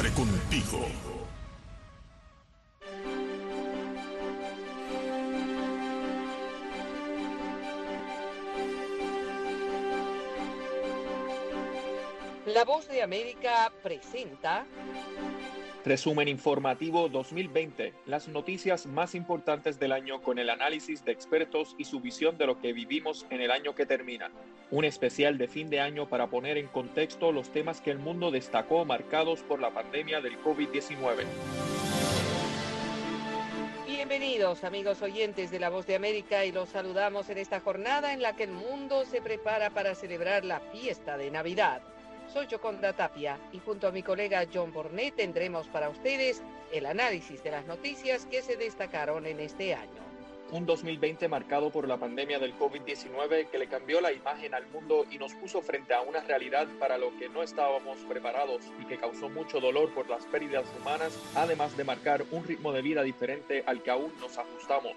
Siempre contigo. La Voz de América presenta Resumen informativo 2020, las noticias más importantes del año con el análisis de expertos y su visión de lo que vivimos en el año que termina. Un especial de fin de año para poner en contexto los temas que el mundo destacó marcados por la pandemia del COVID-19. Bienvenidos amigos oyentes de La Voz de América y los saludamos en esta jornada en la que el mundo se prepara para celebrar la fiesta de Navidad. Soy Yoconda Tapia y junto a mi colega John Bornet tendremos para ustedes el análisis de las noticias que se destacaron en este año. Un 2020 marcado por la pandemia del COVID-19 que le cambió la imagen al mundo y nos puso frente a una realidad para lo que no estábamos preparados y que causó mucho dolor por las pérdidas humanas, además de marcar un ritmo de vida diferente al que aún nos ajustamos.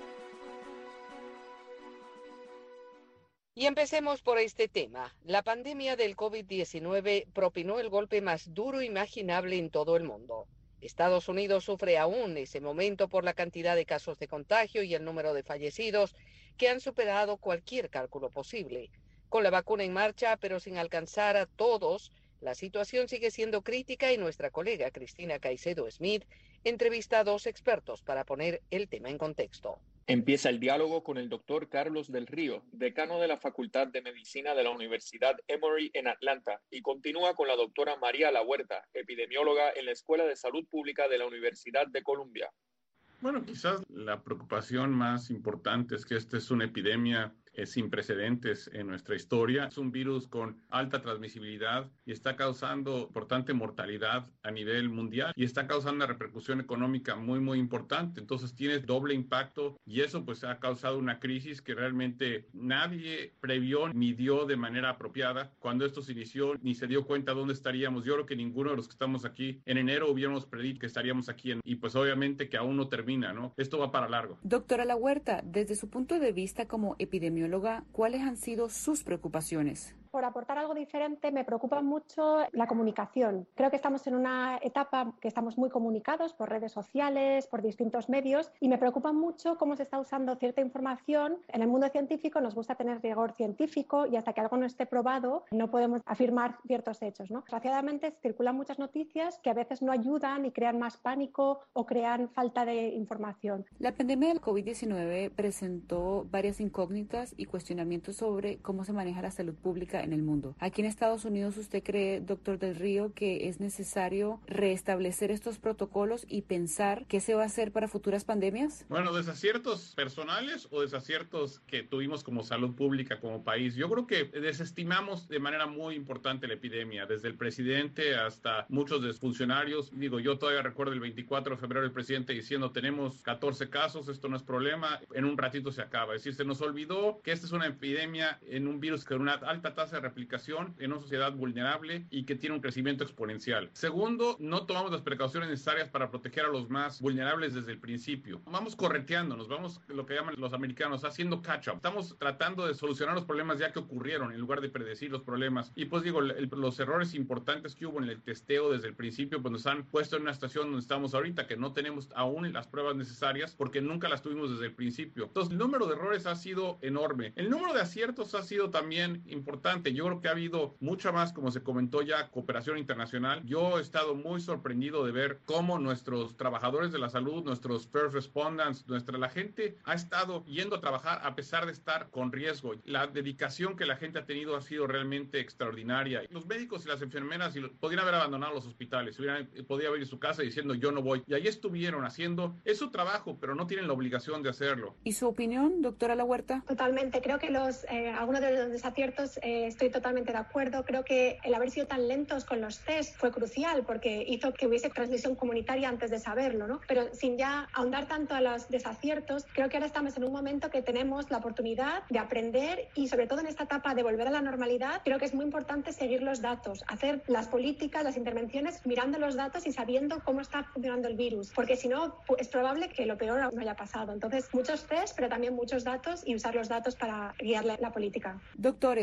Y empecemos por este tema. La pandemia del COVID-19 propinó el golpe más duro imaginable en todo el mundo. Estados Unidos sufre aún ese momento por la cantidad de casos de contagio y el número de fallecidos que han superado cualquier cálculo posible. Con la vacuna en marcha, pero sin alcanzar a todos, la situación sigue siendo crítica y nuestra colega Cristina Caicedo Smith entrevista a dos expertos para poner el tema en contexto. Empieza el diálogo con el doctor Carlos del Río, decano de la Facultad de Medicina de la Universidad Emory en Atlanta, y continúa con la doctora María La Huerta, epidemióloga en la Escuela de Salud Pública de la Universidad de Columbia. Bueno, quizás la preocupación más importante es que esta es una epidemia sin precedentes en nuestra historia. Es un virus con alta transmisibilidad y está causando importante mortalidad a nivel mundial y está causando una repercusión económica muy importante. Entonces tiene doble impacto y eso pues ha causado una crisis que realmente nadie previó, midió de manera apropiada. Cuando esto se inició ni se dio cuenta dónde estaríamos. Yo creo que ninguno de los que estamos aquí en enero hubiéramos predicho que estaríamos aquí y pues obviamente que aún no termina, ¿no? Esto va para largo. Doctora La Huerta, desde su punto de vista como epidemióloga, ¿cuáles han sido sus preocupaciones? Por aportar algo diferente, me preocupa mucho la comunicación. Creo que estamos en una etapa que estamos muy comunicados por redes sociales, por distintos medios, y me preocupa mucho cómo se está usando cierta información. En el mundo científico nos gusta tener rigor científico y hasta que algo no esté probado no podemos afirmar ciertos hechos, ¿no? Desgraciadamente circulan muchas noticias que a veces no ayudan y crean más pánico o crean falta de información. La pandemia del COVID-19 presentó varias incógnitas y cuestionamientos sobre cómo se maneja la salud pública en el mundo. Aquí en Estados Unidos, ¿usted cree, doctor del Río, que es necesario restablecer estos protocolos y pensar qué se va a hacer para futuras pandemias? Bueno, desaciertos personales o desaciertos que tuvimos como salud pública, como país. Yo creo que desestimamos de manera muy importante la epidemia, desde el presidente hasta muchos de los funcionarios. Digo, yo todavía recuerdo el 24 de febrero el presidente diciendo tenemos 14 casos, esto no es problema, en un ratito se acaba. Es decir, se nos olvidó que esta es una epidemia en un virus con una alta tasa de replicación en una sociedad vulnerable y que tiene un crecimiento exponencial. Segundo, no tomamos las precauciones necesarias para proteger a los más vulnerables desde el principio. Vamos correteándonos, vamos lo que llaman los americanos haciendo catch-up. Estamos tratando de solucionar los problemas ya que ocurrieron en lugar de predecir los problemas. Y pues digo, los errores importantes que hubo en el testeo desde el principio pues nos han puesto en una situación donde estamos ahorita que no tenemos aún las pruebas necesarias porque nunca las tuvimos desde el principio. Entonces el número de errores ha sido enorme. El número de aciertos ha sido también importante. Yo creo que ha habido mucha más, como se comentó ya, cooperación internacional. Yo he estado muy sorprendido de ver cómo nuestros trabajadores de la salud, nuestros first responders, la gente ha estado yendo a trabajar a pesar de estar con riesgo. La dedicación que la gente ha tenido ha sido realmente extraordinaria. Los médicos y las enfermeras podrían haber abandonado los hospitales, podían haber ido a su casa diciendo yo no voy. Y ahí estuvieron haciendo, es su trabajo, pero no tienen la obligación de hacerlo. ¿Y su opinión, doctora La Huerta? Totalmente. Creo que algunos de los desaciertos estoy totalmente de acuerdo. Creo que el haber sido tan lentos con los test fue crucial porque hizo que hubiese transmisión comunitaria antes de saberlo, ¿no? Pero sin ya ahondar tanto a los desaciertos, creo que ahora estamos en un momento que tenemos la oportunidad de aprender y sobre todo en esta etapa de volver a la normalidad, creo que es muy importante seguir los datos, hacer las políticas, las intervenciones mirando los datos y sabiendo cómo está funcionando el virus, porque si no es probable que lo peor no haya pasado. Entonces, muchos test, pero también muchos datos y usar los datos para guiar la política. Doctores, ¿qué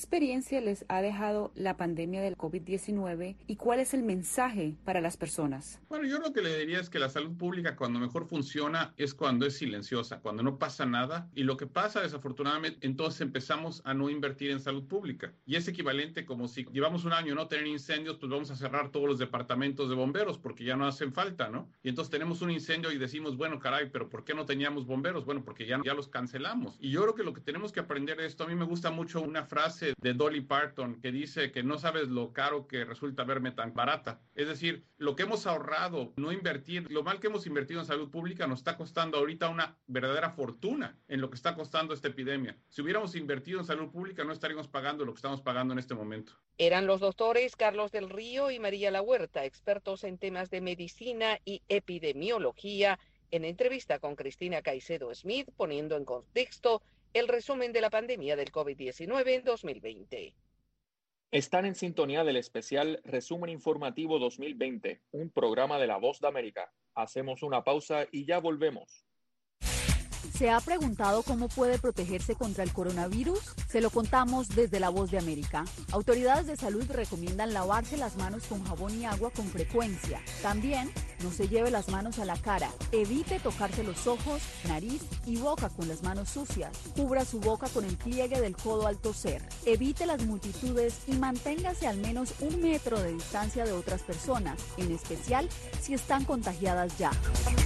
experiencia les ha dejado la pandemia del COVID-19 y cuál es el mensaje para las personas? Bueno, yo lo que le diría es que la salud pública cuando mejor funciona es cuando es silenciosa, cuando no pasa nada. Y lo que pasa desafortunadamente, entonces empezamos a no invertir en salud pública. Y es equivalente como si llevamos un año no tener incendios, pues vamos a cerrar todos los departamentos de bomberos porque ya no hacen falta, ¿no? Y entonces tenemos un incendio y decimos, bueno, caray, pero ¿por qué no teníamos bomberos? Bueno, porque ya los cancelamos. Y yo creo que lo que tenemos que aprender de esto, a mí me gusta mucho una frase de Dolly Parton que dice que no sabes lo caro que resulta verme tan barata. Es decir, lo que hemos ahorrado, no invertir, lo mal que hemos invertido en salud pública nos está costando ahorita una verdadera fortuna en lo que está costando esta epidemia. Si hubiéramos invertido en salud pública no estaríamos pagando lo que estamos pagando en este momento. Eran los doctores Carlos del Río y María La Huerta, expertos en temas de medicina y epidemiología, en entrevista con Cristina Caicedo Smith, poniendo en contexto el resumen de la pandemia del COVID-19 en 2020. Están en sintonía del especial Resumen Informativo 2020, un programa de La Voz de América. Hacemos una pausa y ya volvemos. ¿Se ha preguntado cómo puede protegerse contra el coronavirus? Se lo contamos desde La Voz de América. Autoridades de salud recomiendan lavarse las manos con jabón y agua con frecuencia. También no se lleve las manos a la cara. Evite tocarse los ojos, nariz y boca con las manos sucias. Cubra su boca con el pliegue del codo al toser. Evite las multitudes y manténgase al menos 1 metro de distancia de otras personas, en especial si están contagiadas ya.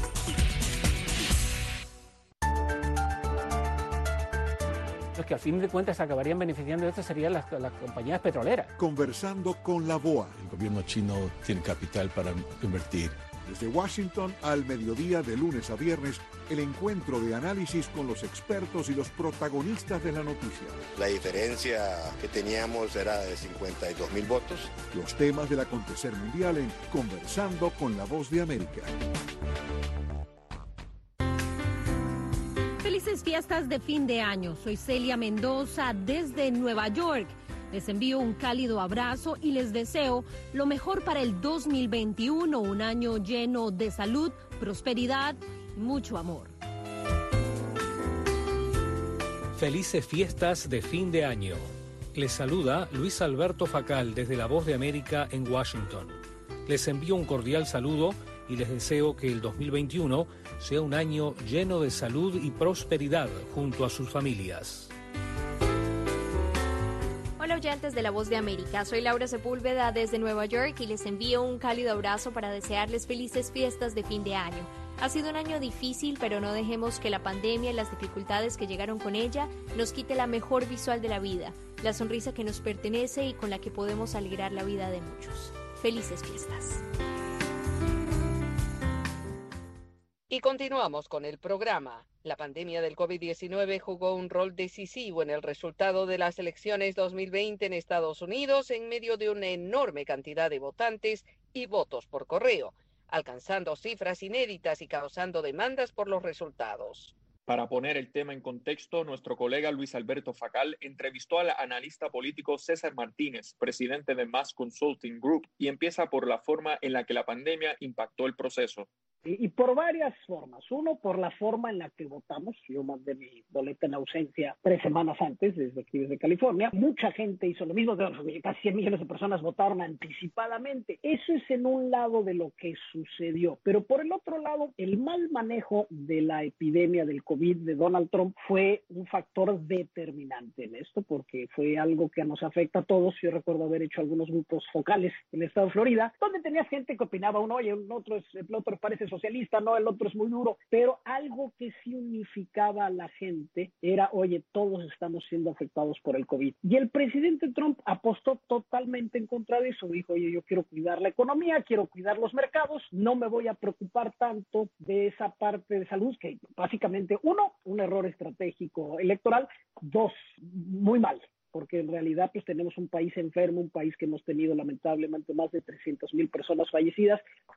Los que al fin de cuentas acabarían beneficiando de esto serían las compañías petroleras. Conversando con la BOA. El gobierno chino tiene capital para invertir. Desde Washington al mediodía de lunes a viernes, el encuentro de análisis con los expertos y los protagonistas de la noticia. La diferencia que teníamos era de 52,000 votos. Los temas del acontecer mundial en Conversando con la Voz de América. Felices fiestas de fin de año. Soy Celia Mendoza desde Nueva York. Les envío un cálido abrazo y les deseo lo mejor para el 2021, un año lleno de salud, prosperidad y mucho amor. Felices fiestas de fin de año. Les saluda Luis Alberto Facal desde La Voz de América en Washington. Les envío un cordial saludo y les deseo que el 2021 sea un año lleno de salud y prosperidad junto a sus familias. Hola oyentes de La Voz de América, soy Laura Sepúlveda desde Nueva York y les envío un cálido abrazo para desearles felices fiestas de fin de año. Ha sido un año difícil, pero no dejemos que la pandemia y las dificultades que llegaron con ella nos quite la mejor visual de la vida, la sonrisa que nos pertenece y con la que podemos alegrar la vida de muchos. Felices fiestas. Y continuamos con el programa. La pandemia del COVID-19 jugó un rol decisivo en el resultado de las elecciones 2020 en Estados Unidos en medio de una enorme cantidad de votantes y votos por correo, alcanzando cifras inéditas y causando demandas por los resultados. Para poner el tema en contexto, nuestro colega Luis Alberto Facal entrevistó al analista político César Martínez, presidente de Mass Consulting Group, y empieza por la forma en la que la pandemia impactó el proceso. Y por varias formas. Uno, por la forma en la que votamos. Yo mandé mi boleta en ausencia 3 semanas antes, desde aquí, desde California. Mucha gente hizo lo mismo. Casi 100 millones de personas votaron anticipadamente. Eso es en un lado de lo que sucedió. Pero por el otro lado, el mal manejo de la epidemia del COVID de Donald Trump fue un factor determinante en esto, porque fue algo que nos afecta a todos. Yo recuerdo haber hecho algunos grupos focales en el estado de Florida, donde tenías gente que opinaba, oye, el otro parece socialista, no, el otro es muy duro, pero algo que sí unificaba a la gente era, oye, todos estamos siendo afectados por el COVID. Y el presidente Trump apostó totalmente en contra de eso, dijo, oye, yo quiero cuidar la economía, quiero cuidar los mercados, no me voy a preocupar tanto de esa parte de salud, que básicamente, 1, un error estratégico electoral, 2, muy mal, porque en realidad pues tenemos un país enfermo, un país que hemos tenido lamentablemente más de 300,000 personas fallecidas,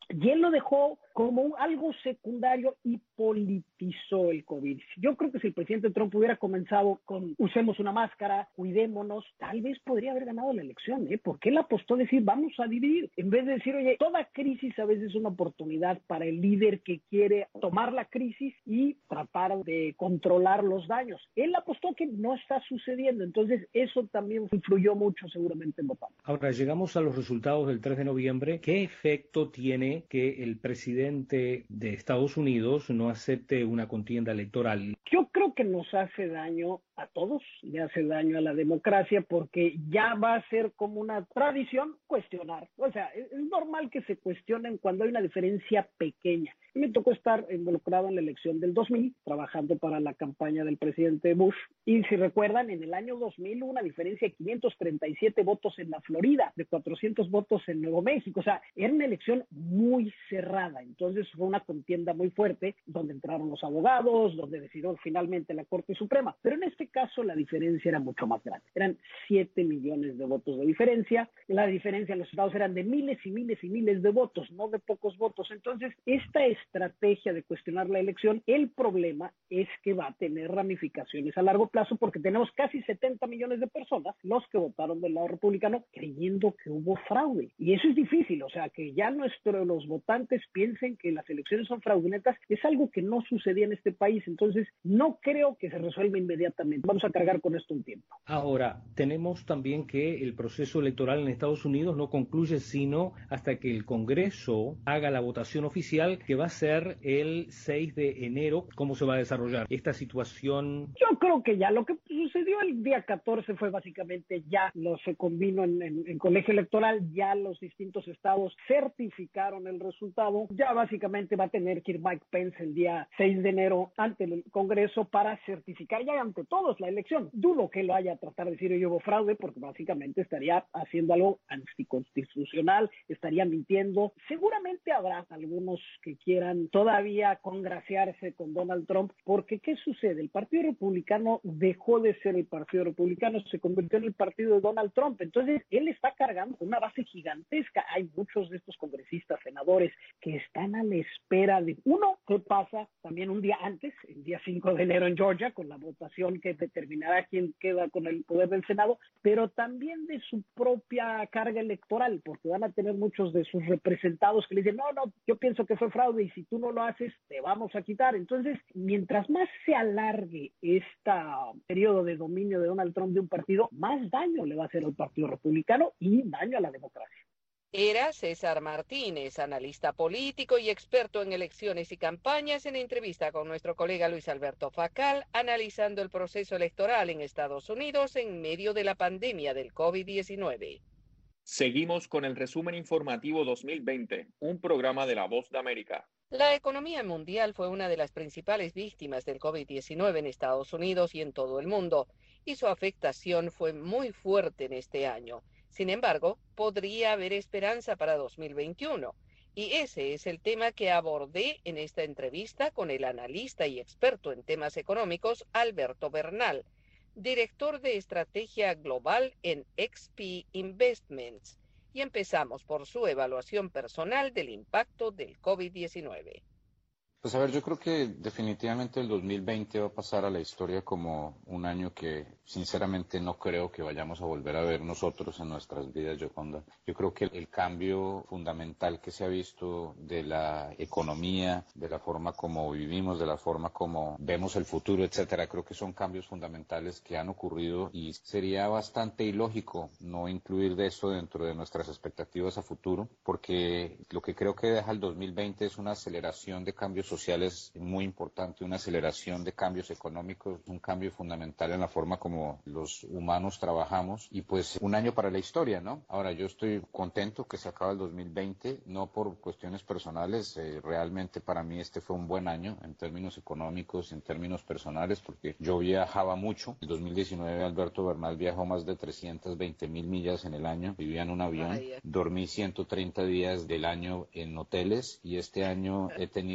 Y él lo dejó como algo secundario y politizó el COVID. Yo creo que si el presidente Trump hubiera comenzado con usemos una máscara, cuidémonos, tal vez podría haber ganado la elección, porque él apostó a decir vamos a dividir, en vez de decir, oye, toda crisis a veces es una oportunidad para el líder que quiere tomar la crisis y tratar de controlar los daños. Él apostó que no está sucediendo, entonces eso también influyó mucho seguramente en votantes. Ahora, llegamos a los resultados del 3 de noviembre. ¿Qué efecto tiene que el presidente de Estados Unidos no acepte una contienda electoral? Yo creo que nos hace daño a todos, le hace daño a la democracia, porque ya va a ser como una tradición cuestionar. O sea, es normal que se cuestionen cuando hay una diferencia pequeña. Me tocó estar involucrado en la elección del 2000, trabajando para la campaña del presidente Bush. Y si recuerdan, en el año 2000 hubo una diferencia de 537 votos en la Florida, de 400 votos en Nuevo México. O sea, era una elección muy cerrada. Entonces fue una contienda muy fuerte, donde entraron los abogados, donde decidió finalmente la Corte Suprema. Pero en este caso la diferencia era mucho más grande. Eran 7 millones de votos de diferencia. La diferencia en los estados eran de miles y miles y miles de votos, no de pocos votos. Entonces, esta estrategia de cuestionar la elección, el problema es que va a tener ramificaciones a largo plazo, porque tenemos casi 70 millones de personas, los que votaron del lado republicano, creyendo que hubo fraude. Y eso es difícil, o sea, que ya los votantes piensen que las elecciones son fraudulentas, es algo que no sucedía en este país. Entonces, no creo que se resuelva inmediatamente. Vamos a cargar con esto un tiempo. Ahora, tenemos también que el proceso electoral en Estados Unidos no concluye sino hasta que el Congreso haga la votación oficial, que va a ser el 6 de enero. ¿Cómo se va a desarrollar esta situación? Yo creo que ya lo que sucedió el día 14 fue básicamente ya se convino en colegio electoral, ya los distintos estados certificaron el resultado. Ya básicamente va a tener que ir Mike Pence el día 6 de enero ante el Congreso para certificar ya ante todos la elección. Dudo que lo haya a tratar de decir hubo fraude, porque básicamente estaría haciendo algo anticonstitucional, estaría mintiendo. Seguramente habrá algunos que quieran todavía congraciarse con Donald Trump, porque ¿qué sucede? El Partido Republicano dejó de ser el Partido Republicano, se convirtió en el partido de Donald Trump. Entonces, él está cargando una base gigantesca. Hay muchos de estos congresistas, senadores, que están a la espera de, uno, ¿qué pasa también un día antes, el día 5 de enero en Georgia, con la votación que determinará quién queda con el poder del Senado, pero también de su propia carga electoral, porque van a tener muchos de sus representados que le dicen, no, yo pienso que fue fraude y si tú no lo haces, te vamos a quitar. Entonces, mientras más se alargue este periodo de dominio de Donald Trump de un partido, más daño le va a hacer al Partido Republicano y daño a la democracia. Era César Martínez, analista político y experto en elecciones y campañas, en entrevista con nuestro colega Luis Alberto Facal, analizando el proceso electoral en Estados Unidos en medio de la pandemia del COVID-19. Seguimos con el resumen informativo 2020, un programa de La Voz de América. La economía mundial fue una de las principales víctimas del COVID-19 en Estados Unidos y en todo el mundo, y su afectación fue muy fuerte en este año. Sin embargo, podría haber esperanza para 2021, y ese es el tema que abordé en esta entrevista con el analista y experto en temas económicos Alberto Bernal, director de estrategia global en XP Investments. Y empezamos por su evaluación personal del impacto del COVID-19. Pues a ver, yo creo que definitivamente el 2020 va a pasar a la historia como un año que sinceramente no creo que vayamos a volver a ver nosotros en nuestras vidas, Yoconda. Yo creo que el cambio fundamental que se ha visto de la economía, de la forma como vivimos, de la forma como vemos el futuro, etcétera, creo que son cambios fundamentales que han ocurrido y sería bastante ilógico no incluir de eso dentro de nuestras expectativas a futuro, porque lo que creo que deja el 2020 es una aceleración de cambios sociales muy importante, una aceleración de cambios económicos, un cambio fundamental en la forma como los humanos trabajamos y pues un año para la historia, ¿no? Ahora, yo estoy contento que se acaba el 2020, no por cuestiones personales, realmente para mí este fue un buen año en términos económicos, en términos personales, porque yo viajaba mucho. En 2019 Alberto Bernal viajó más de 320,000 millas en el año, vivía en un avión, dormí 130 días del año en hoteles y este año he tenido la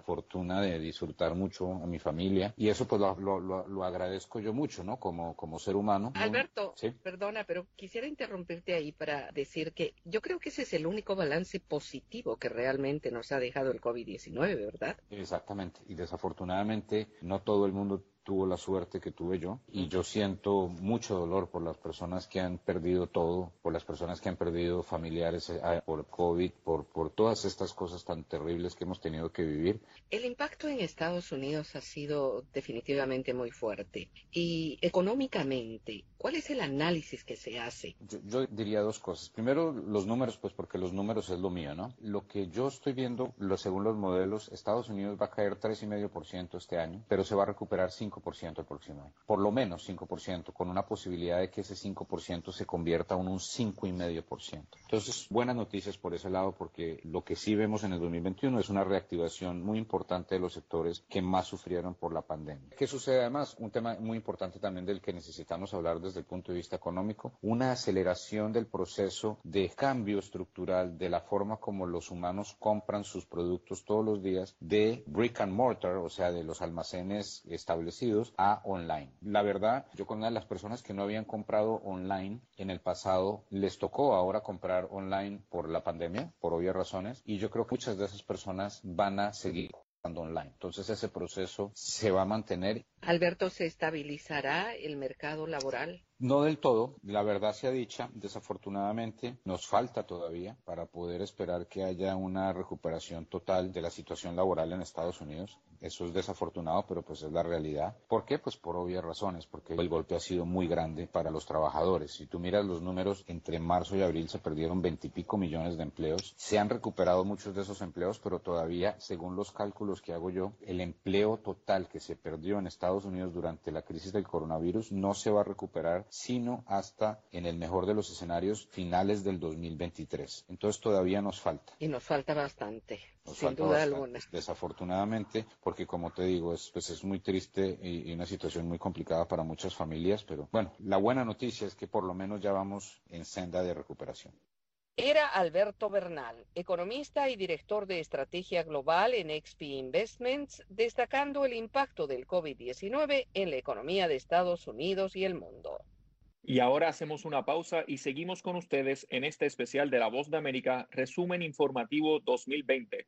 fortuna de disfrutar mucho a mi familia y eso pues lo agradezco yo mucho, ¿no? Como ser humano. Alberto, ¿Sí? perdona, pero quisiera interrumpirte ahí para decir que yo creo que ese es el único balance positivo que realmente nos ha dejado el COVID-19, ¿verdad? Exactamente, y desafortunadamente no todo el mundo tuvo la suerte que tuve yo y yo siento mucho dolor por las personas que han perdido todo, por las personas que han perdido familiares por COVID, por todas estas cosas tan terribles que hemos tenido que vivir. El impacto en Estados Unidos ha sido definitivamente muy fuerte y económicamente, ¿cuál es el análisis que se hace? Yo diría dos cosas. Primero, los números, pues porque los números es lo mío, ¿no? Lo que yo estoy viendo, según los modelos, Estados Unidos va a caer 3,5% este año, pero se va a recuperar 5% el próximo año. Por lo menos 5%, con una posibilidad de que ese 5% se convierta en un 5,5%. Entonces, buenas noticias por ese lado, porque lo que sí vemos en el 2021 es una reactivación muy importante de los sectores que más sufrieron por la pandemia. ¿Qué sucede además? Un tema muy importante también del que necesitamos hablar desde el punto de vista económico, una aceleración del proceso de cambio estructural de la forma como los humanos compran sus productos todos los días de brick and mortar, o sea, de los almacenes establecidos a online. La verdad, yo con una de las personas que no habían comprado online en el pasado, les tocó ahora comprar online por la pandemia, por obvias razones, y yo creo que muchas de esas personas van a seguir comprando online. Entonces ese proceso se va a mantener. Alberto, ¿se estabilizará el mercado laboral? No del todo, la verdad sea dicha, desafortunadamente nos falta todavía para poder esperar que haya una recuperación total de la situación laboral en Estados Unidos. Eso es desafortunado, pero pues es la realidad. ¿Por qué? Pues por obvias razones, porque el golpe ha sido muy grande para los trabajadores. Si tú miras los números, entre marzo y abril se perdieron 20 y pico millones de empleos. Se han recuperado muchos de esos empleos, pero todavía, según los cálculos que hago yo, el empleo total que se perdió en Estados Unidos durante la crisis del coronavirus no se va a recuperar sino hasta, en el mejor de los escenarios, finales del 2023. Entonces todavía nos falta. Y nos falta bastante, sin duda alguna. Desafortunadamente, porque como te digo, es muy triste y una situación muy complicada para muchas familias, pero bueno, la buena noticia es que por lo menos ya vamos en senda de recuperación. Era Alberto Bernal, economista y director de estrategia global en XP Investments, destacando el impacto del COVID-19 en la economía de Estados Unidos y el mundo. Y ahora hacemos una pausa y seguimos con ustedes en este especial de La Voz de América, Resumen Informativo 2020.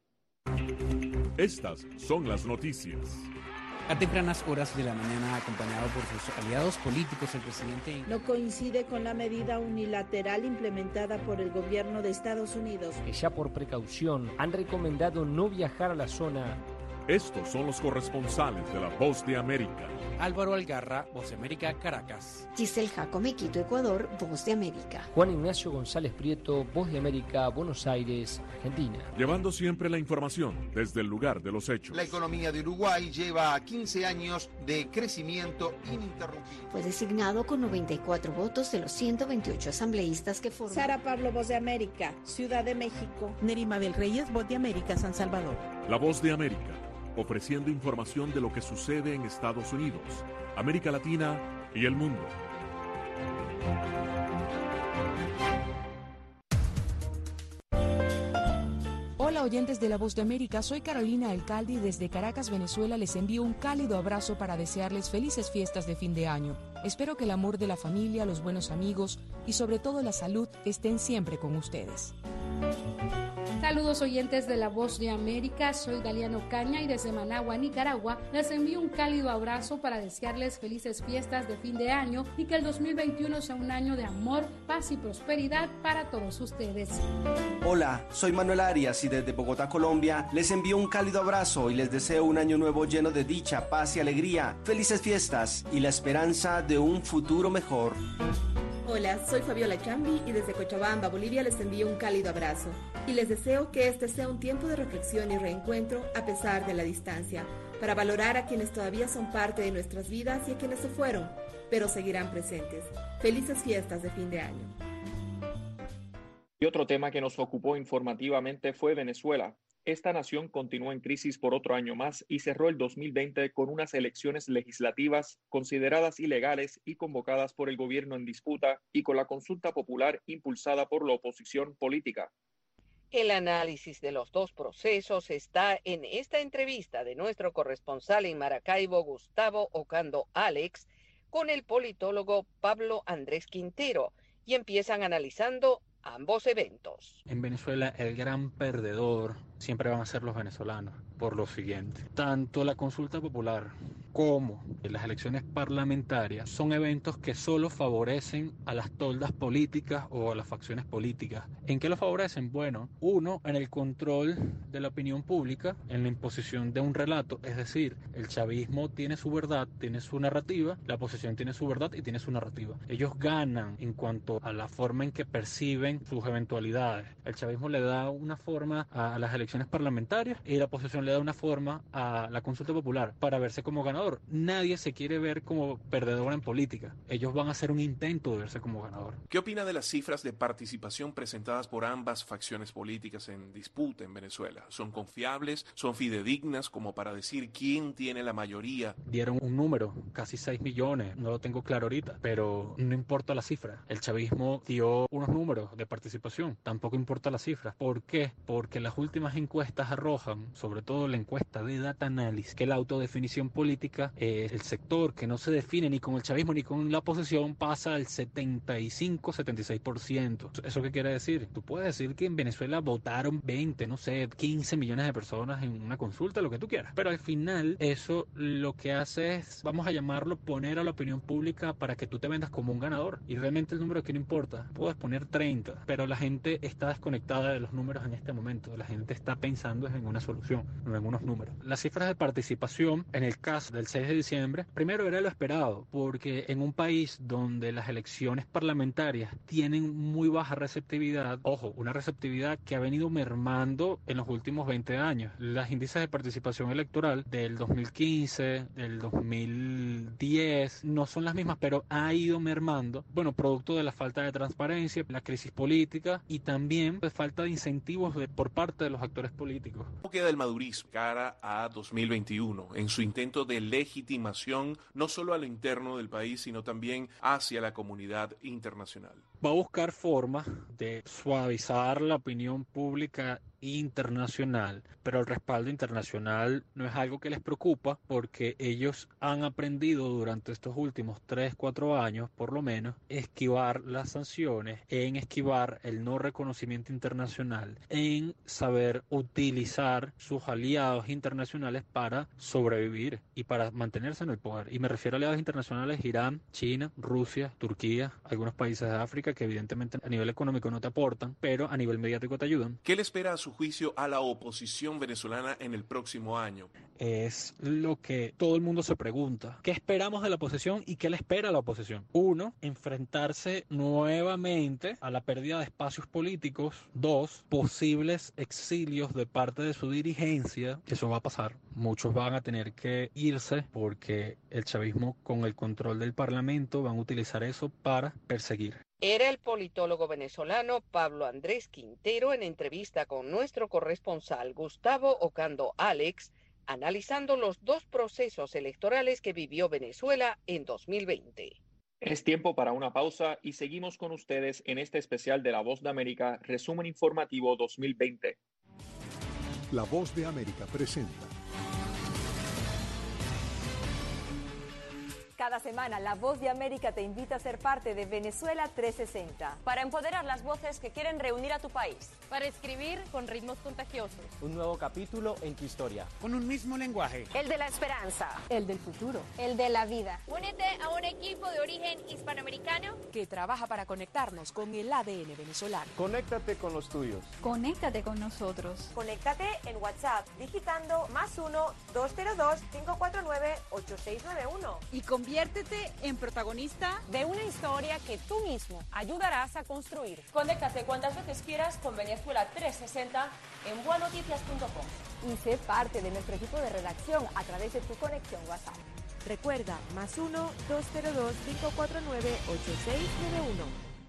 Estas son las noticias. A tempranas horas de la mañana, acompañado por sus aliados políticos, el presidente no coincide con la medida unilateral implementada por el gobierno de Estados Unidos, que ya por precaución han recomendado no viajar a la zona. Estos son los corresponsales de La Voz de América. Álvaro Algarra, Voz de América, Caracas. Giselle Jacome, Quito, Ecuador, Voz de América. Juan Ignacio González Prieto, Voz de América, Buenos Aires, Argentina. Llevando siempre la información desde el lugar de los hechos. La economía de Uruguay lleva 15 años de crecimiento ininterrumpido. Fue designado con 94 votos de los 128 asambleístas que forman. Sara Pablo, Voz de América, Ciudad de México. Nerima del Reyes, Voz de América, San Salvador. La Voz de América, ofreciendo información de lo que sucede en Estados Unidos, América Latina y el mundo. Hola oyentes de La Voz de América, soy Carolina Alcalde y desde Caracas, Venezuela les envío un cálido abrazo para desearles felices fiestas de fin de año. Espero que el amor de la familia, los buenos amigos y sobre todo la salud estén siempre con ustedes. Saludos oyentes de La Voz de América, soy Daliano Caña y desde Managua, Nicaragua, les envío un cálido abrazo para desearles felices fiestas de fin de año y que el 2021 sea un año de amor, paz y prosperidad para todos ustedes. Hola, soy Manuel Arias y desde Bogotá, Colombia, les envío un cálido abrazo y les deseo un año nuevo lleno de dicha, paz y alegría, felices fiestas y la esperanza de un futuro mejor. Hola, soy Fabiola Chambi y desde Cochabamba, Bolivia les envío un cálido abrazo y les deseo que este sea un tiempo de reflexión y reencuentro a pesar de la distancia, para valorar a quienes todavía son parte de nuestras vidas y a quienes se fueron, pero seguirán presentes. Felices fiestas de fin de año. Y otro tema que nos ocupó informativamente fue Venezuela. Esta nación continuó en crisis por otro año más y cerró el 2020 con unas elecciones legislativas consideradas ilegales y convocadas por el gobierno en disputa y con la consulta popular impulsada por la oposición política. El análisis de los dos procesos está en esta entrevista de nuestro corresponsal en Maracaibo, Gustavo Ocando Alex, con el politólogo Pablo Andrés Quintero, y empiezan analizando ambos eventos. En Venezuela el gran perdedor siempre van a ser los venezolanos, por lo siguiente. Tanto la consulta popular como las elecciones parlamentarias son eventos que solo favorecen a las toldas políticas o a las facciones políticas. ¿En qué lo favorecen? Bueno, uno, en el control de la opinión pública, en la imposición de un relato, es decir, el chavismo tiene su verdad, tiene su narrativa, la oposición tiene su verdad y tiene su narrativa. Ellos ganan en cuanto a la forma en que perciben sus eventualidades. El chavismo le da una forma a las elecciones parlamentarias y la oposición le da una forma a la consulta popular para verse como ganador. Nadie se quiere ver como perdedor en política. Ellos van a hacer un intento de verse como ganador. ¿Qué opina de las cifras de participación presentadas por ambas facciones políticas en disputa en Venezuela? ¿Son confiables? ¿Son fidedignas como para decir quién tiene la mayoría? Dieron un número, casi 6 millones, no lo tengo claro ahorita, pero no importa la cifra. El chavismo dio unos números de participación, tampoco importa la cifra. ¿Por qué? Porque las últimas encuestas arrojan, sobre todo la encuesta de Data Analysis, que la autodefinición política, el sector que no se define ni con el chavismo ni con la oposición, pasa al 75-76%. ¿Eso qué quiere decir? Tú puedes decir que en Venezuela votaron 20, no sé, 15 millones de personas en una consulta, lo que tú quieras. Pero al final eso lo que hace es, vamos a llamarlo, poner a la opinión pública para que tú te vendas como un ganador. Y realmente el número aquí no importa. Puedes poner 30, pero la gente está desconectada de los números en este momento. La gente está pensando en una solución, no en unos números. Las cifras de participación en el caso del 6 de diciembre, primero era lo esperado, porque en un país donde las elecciones parlamentarias tienen muy baja receptividad, ojo, una receptividad que ha venido mermando en los últimos 20 años. Los índices de participación electoral del 2015, del 2010, no son las mismas, pero ha ido mermando, bueno, producto de la falta de transparencia, la crisis política y también de falta de incentivos por parte de los actores políticos. ¿Cómo queda el madurismo cara a 2021 en su intento de legitimación no solo a lo interno del país, sino también hacia la comunidad internacional? Va a buscar formas de suavizar la opinión pública internacional, pero el respaldo internacional no es algo que les preocupa porque ellos han aprendido durante estos últimos 3-4 años, por lo menos, esquivar las sanciones, en esquivar el no reconocimiento internacional, en saber utilizar sus aliados internacionales para sobrevivir y para mantenerse en el poder. Y me refiero a aliados internacionales: Irán, China, Rusia, Turquía, algunos países de África que evidentemente a nivel económico no te aportan, pero a nivel mediático te ayudan. ¿Qué le espera a su juicio a la oposición venezolana en el próximo año? Es lo que todo el mundo se pregunta. ¿Qué esperamos de la oposición y qué le espera a la oposición? Uno, enfrentarse nuevamente a la pérdida de espacios políticos. Dos, posibles exilios de parte de su dirigencia. Eso va a pasar. Muchos van a tener que irse porque el chavismo, con el control del parlamento, van a utilizar eso para perseguir. Era el politólogo venezolano Pablo Andrés Quintero en entrevista con nuestro corresponsal Gustavo Ocando Alex, analizando los dos procesos electorales que vivió Venezuela en 2020. Es tiempo para una pausa y seguimos con ustedes en este especial de La Voz de América, resumen informativo 2020. La Voz de América presenta. Cada semana, La Voz de América te invita a ser parte de Venezuela 360. Para empoderar las voces que quieren reunir a tu país. Para escribir con ritmos contagiosos. Un nuevo capítulo en tu historia. Con un mismo lenguaje. El de la esperanza. El del futuro. El de la vida. Únete a un equipo de origen hispanoamericano que trabaja para conectarnos con el ADN venezolano. Conéctate con los tuyos. Conéctate con nosotros. Conéctate en WhatsApp digitando +1-202-549-8691. Y conviértete en protagonista de una historia que tú mismo ayudarás a construir. Conéctate cuantas veces quieras con Venezuela 360 en buenoticias.com. Y sé parte de nuestro equipo de redacción a través de tu conexión WhatsApp. Recuerda, +1-202-549-8691.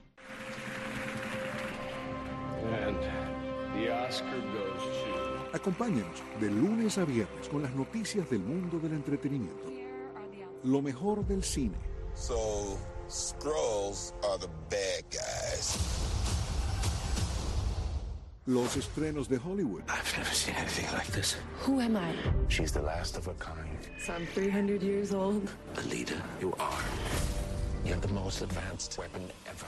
And the Oscar goes to... Acompáñanos de lunes a viernes con las noticias del mundo del entretenimiento. Lo mejor del cine. So, Skrulls are the bad guys. los estrenos de Hollywood. I've never seen anything like this. Who am I? She's the last of her kind. So I'm 300 years old. A leader, you are. You have the most advanced weapon ever.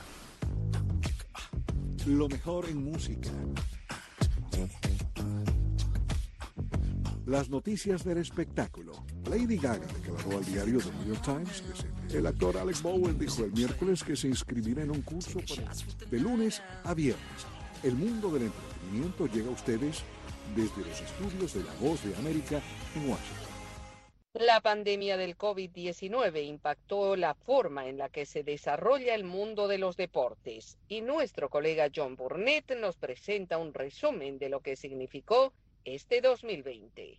Lo mejor en música. Las noticias del espectáculo. Lady Gaga declaró al diario The New York Times que el actor Alec Baldwin dijo el miércoles que se inscribirá en un curso de lunes a viernes. El mundo del entretenimiento llega a ustedes desde los estudios de La Voz de América en Washington. La pandemia del COVID-19 impactó la forma en la que se desarrolla el mundo de los deportes y nuestro colega John Burnett nos presenta un resumen de lo que significó este 2020.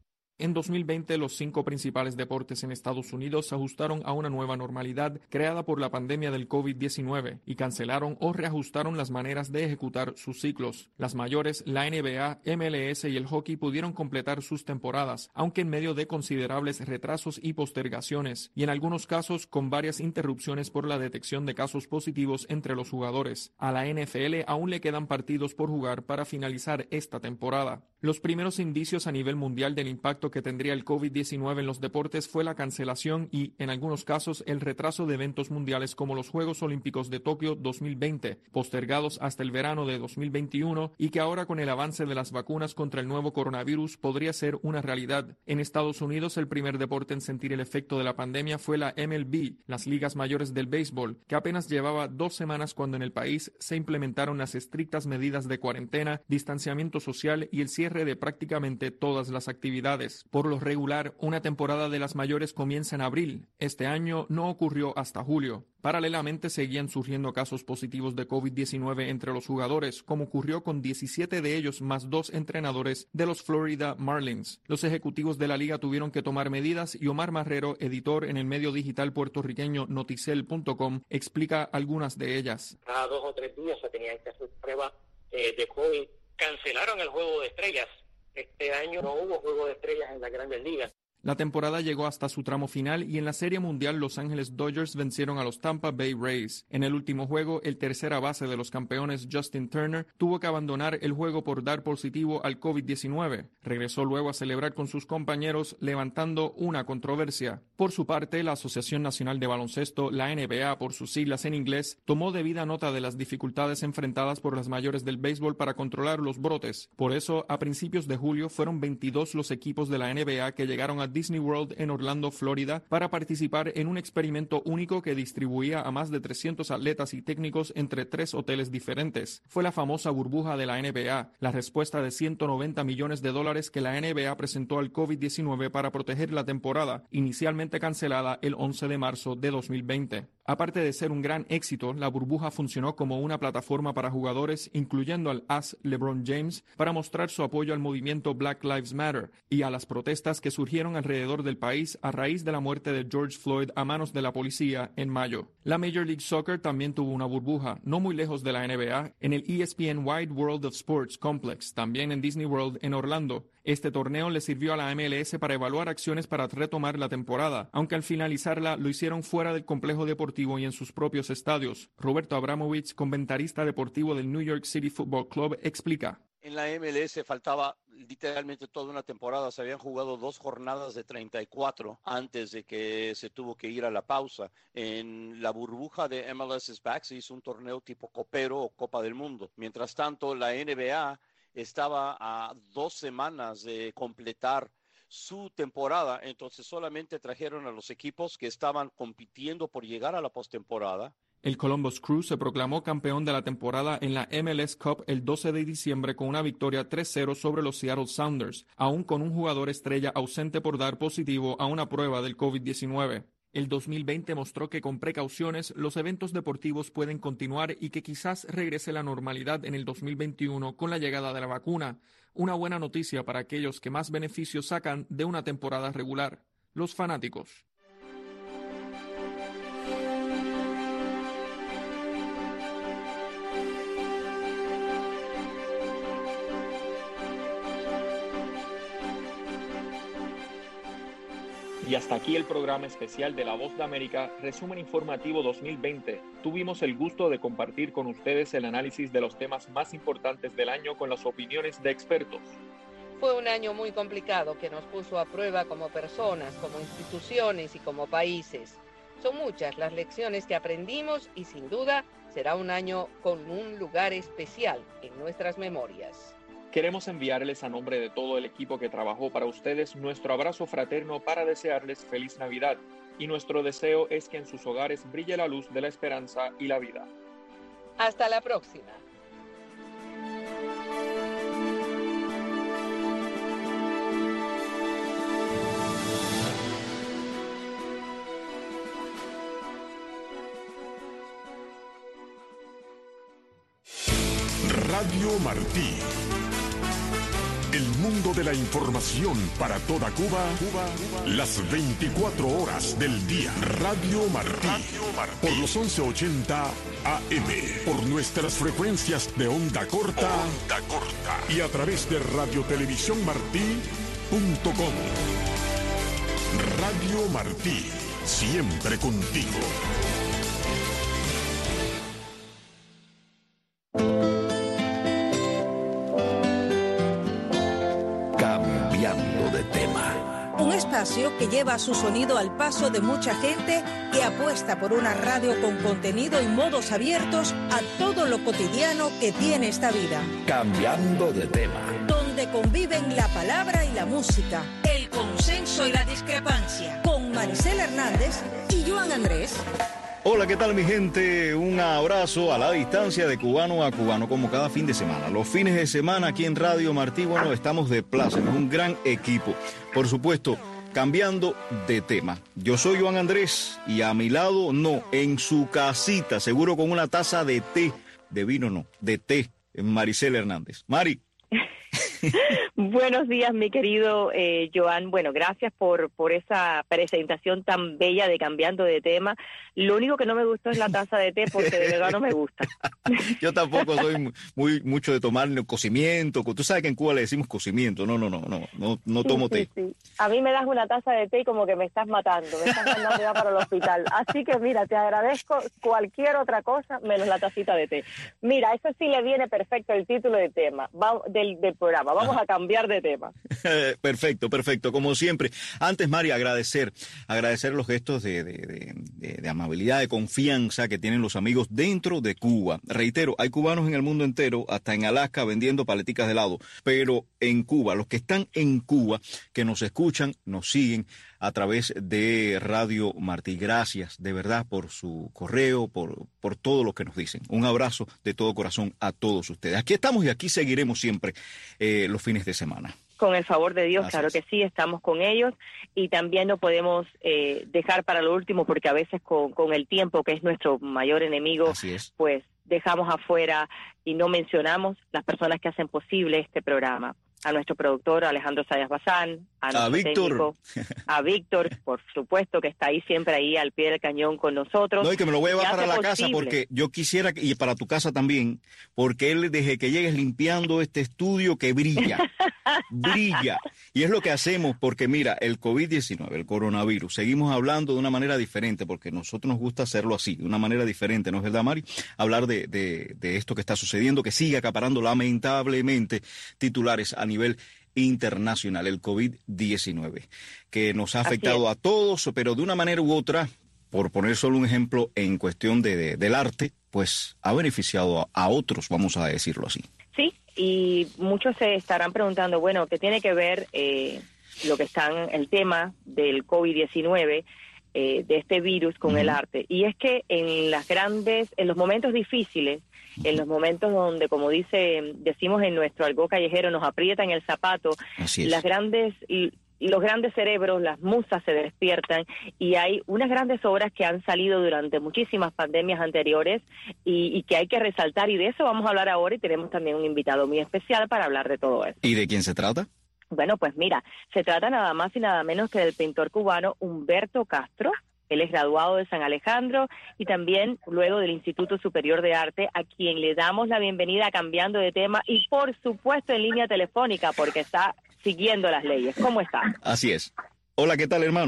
En 2020, los 5 principales deportes en Estados Unidos se ajustaron a una nueva normalidad creada por la pandemia del COVID-19 y cancelaron o reajustaron las maneras de ejecutar sus ciclos. Las mayores, la NBA, MLS y el hockey pudieron completar sus temporadas, aunque en medio de considerables retrasos y postergaciones, y en algunos casos con varias interrupciones por la detección de casos positivos entre los jugadores. A la NFL aún le quedan partidos por jugar para finalizar esta temporada. Los primeros indicios a nivel mundial del impacto que tendría el COVID-19 en los deportes fue la cancelación y, en algunos casos, el retraso de eventos mundiales como los Juegos Olímpicos de Tokio 2020, postergados hasta el verano de 2021 y que ahora con el avance de las vacunas contra el nuevo coronavirus podría ser una realidad. En Estados Unidos, el primer deporte en sentir el efecto de la pandemia fue la MLB, las ligas mayores del béisbol, que apenas llevaba 2 semanas cuando en el país se implementaron las estrictas medidas de cuarentena, distanciamiento social y el cierre de prácticamente todas las actividades. Por lo regular, una temporada de las mayores comienza en abril. Este año no ocurrió hasta julio. Paralelamente seguían surgiendo casos positivos de COVID-19 entre los jugadores, como ocurrió con 17 de ellos más 2 entrenadores de los Florida Marlins. Los ejecutivos de la liga tuvieron que tomar medidas y Omar Marrero, editor en el medio digital puertorriqueño Noticel.com, explica algunas de ellas. Cada 2 o 3 días se tenían que hacer pruebas de COVID. Cancelaron el juego de estrellas. Este año no hubo juego de estrellas en las Grandes Ligas. La temporada llegó hasta su tramo final y en la Serie Mundial Los Ángeles Dodgers vencieron a los Tampa Bay Rays. En el último juego, el tercera base de los campeones Justin Turner tuvo que abandonar el juego por dar positivo al COVID-19. Regresó luego a celebrar con sus compañeros levantando una controversia. Por su parte, la Asociación Nacional de Baloncesto, la NBA por sus siglas en inglés, tomó debida nota de las dificultades enfrentadas por las mayores del béisbol para controlar los brotes. Por eso, a principios de julio fueron 22 los equipos de la NBA que llegaron a Disney World en Orlando, Florida, para participar en un experimento único que distribuía a más de 300 atletas y técnicos entre 3 hoteles diferentes. Fue la famosa burbuja de la NBA, la respuesta de $190 millones que la NBA presentó al COVID-19 para proteger la temporada, inicialmente cancelada el 11 de marzo de 2020. Aparte de ser un gran éxito, la burbuja funcionó como una plataforma para jugadores, incluyendo al as LeBron James, para mostrar su apoyo al movimiento Black Lives Matter y a las protestas que surgieron alrededor del país a raíz de la muerte de George Floyd a manos de la policía en mayo. La Major League Soccer también tuvo una burbuja, no muy lejos de la NBA, en el ESPN Wide World of Sports Complex, también en Disney World en Orlando. Este torneo le sirvió a la MLS para evaluar acciones para retomar la temporada, aunque al finalizarla lo hicieron fuera del complejo deportivo y en sus propios estadios. Roberto Abramovich, comentarista deportivo del New York City Football Club, explica. En la MLS faltaba literalmente toda una temporada. Se habían jugado 2 jornadas de 34 antes de que se tuvo que ir a la pausa. En la burbuja de MLS is Back se hizo un torneo tipo Copero o Copa del Mundo. Mientras tanto, la NBA estaba a 2 semanas de completar su temporada, entonces solamente trajeron a los equipos que estaban compitiendo por llegar a la postemporada. El Columbus Crew se proclamó campeón de la temporada en la MLS Cup el 12 de diciembre con una victoria 3-0 sobre los Seattle Sounders, aún con un jugador estrella ausente por dar positivo a una prueba del COVID-19. El 2020 mostró que con precauciones los eventos deportivos pueden continuar y que quizás regrese la normalidad en el 2021 con la llegada de la vacuna. Una buena noticia para aquellos que más beneficios sacan de una temporada regular, los fanáticos. Y hasta aquí el programa especial de La Voz de América, Resumen Informativo 2020. Tuvimos el gusto de compartir con ustedes el análisis de los temas más importantes del año con las opiniones de expertos. Fue un año muy complicado que nos puso a prueba como personas, como instituciones y como países. Son muchas las lecciones que aprendimos y sin duda será un año con un lugar especial en nuestras memorias. Queremos enviarles a nombre de todo el equipo que trabajó para ustedes nuestro abrazo fraterno para desearles feliz Navidad, y nuestro deseo es que en sus hogares brille la luz de la esperanza y la vida. Hasta la próxima. Radio Martí. El mundo de la información para toda Cuba, las 24 horas del día. Radio Martí. Por los 1180 AM. Por nuestras frecuencias de onda corta. Y a través de radiotelevisiónmartí.com. Radio Martí. Siempre contigo. Un espacio que lleva su sonido al paso de mucha gente que apuesta por una radio con contenido y modos abiertos a todo lo cotidiano que tiene esta vida. Cambiando de tema. Donde conviven la palabra y la música, el consenso y la discrepancia. Con Maricela Hernández y Joan Andrés. Hola, ¿qué tal mi gente? Un abrazo a la distancia de cubano a cubano, como cada fin de semana. Los fines de semana aquí en Radio Martí, bueno, estamos de plácemes, un gran equipo. Por supuesto, cambiando de tema. Yo soy Joan Andrés y a mi lado, no, en su casita, seguro con una taza de té, de vino no, de té, Maricela Hernández. Mari. Buenos días, mi querido Joan. Bueno, gracias por esa presentación tan bella de Cambiando de Tema. Lo único que no me gustó es la taza de té, porque de verdad no me gusta. Yo tampoco soy mucho de tomar cocimiento. Tú sabes que en Cuba le decimos cocimiento. No tomo té. Sí. A mí me das una taza de té y como que me estás matando, me estás mandando ya para el hospital. Así que mira, te agradezco cualquier otra cosa menos la tacita de té. Mira, eso sí le viene perfecto el título de tema del programa. Vamos a cambiar de tema. Perfecto, como siempre. Antes, Mari, agradecer los gestos de amabilidad, de confianza que tienen los amigos dentro de Cuba. Reitero, hay cubanos en el mundo entero, hasta en Alaska, vendiendo paleticas de helado. Pero en Cuba, los que están en Cuba, que nos escuchan, nos siguen a través de Radio Martí. Gracias, de verdad, por su correo, por todo lo que nos dicen. Un abrazo de todo corazón a todos ustedes. Aquí estamos y aquí seguiremos siempre los fines de semana. Con el favor de Dios, claro que sí, estamos con ellos, y también no podemos dejar para lo último, porque a veces con el tiempo, que es nuestro mayor enemigo, pues dejamos afuera y no mencionamos las personas que hacen posible este programa. A nuestro productor Alejandro Sayas Bazán, a Víctor, técnico, a Víctor, por supuesto, que está ahí siempre ahí al pie del cañón con nosotros. No, y que me lo voy a llevar para la casa, porque yo quisiera, y para tu casa también, porque él desde que llegues limpiando este estudio que brilla, brilla. Y es lo que hacemos, porque mira, el COVID-19, el coronavirus, seguimos hablando de una manera diferente, porque a nosotros nos gusta hacerlo así, de una manera diferente, ¿no es verdad, Mari? Hablar de esto que está sucediendo, que sigue acaparando lamentablemente titulares a nivel internacional, el COVID-19, que nos ha afectado a todos, pero de una manera u otra, por poner solo un ejemplo en cuestión del arte, pues ha beneficiado a otros, vamos a decirlo así. Sí, y muchos se estarán preguntando, bueno, ¿qué tiene que ver el tema del COVID-19 de este virus con el arte? Y es que en los momentos difíciles, en los momentos donde, como decimos en nuestro argot callejero, nos aprietan el zapato, los grandes cerebros, las musas se despiertan, y hay unas grandes obras que han salido durante muchísimas pandemias anteriores y que hay que resaltar, y de eso vamos a hablar ahora, y tenemos también un invitado muy especial para hablar de todo eso. ¿Y de quién se trata? Bueno, pues mira, se trata nada más y nada menos que del pintor cubano Humberto Castro. Él es graduado de San Alejandro y también luego del Instituto Superior de Arte, a quien le damos la bienvenida a Cambiando de Tema, y por supuesto en línea telefónica, porque está siguiendo las leyes. ¿Cómo está? Así es. Hola, ¿qué tal, hermano?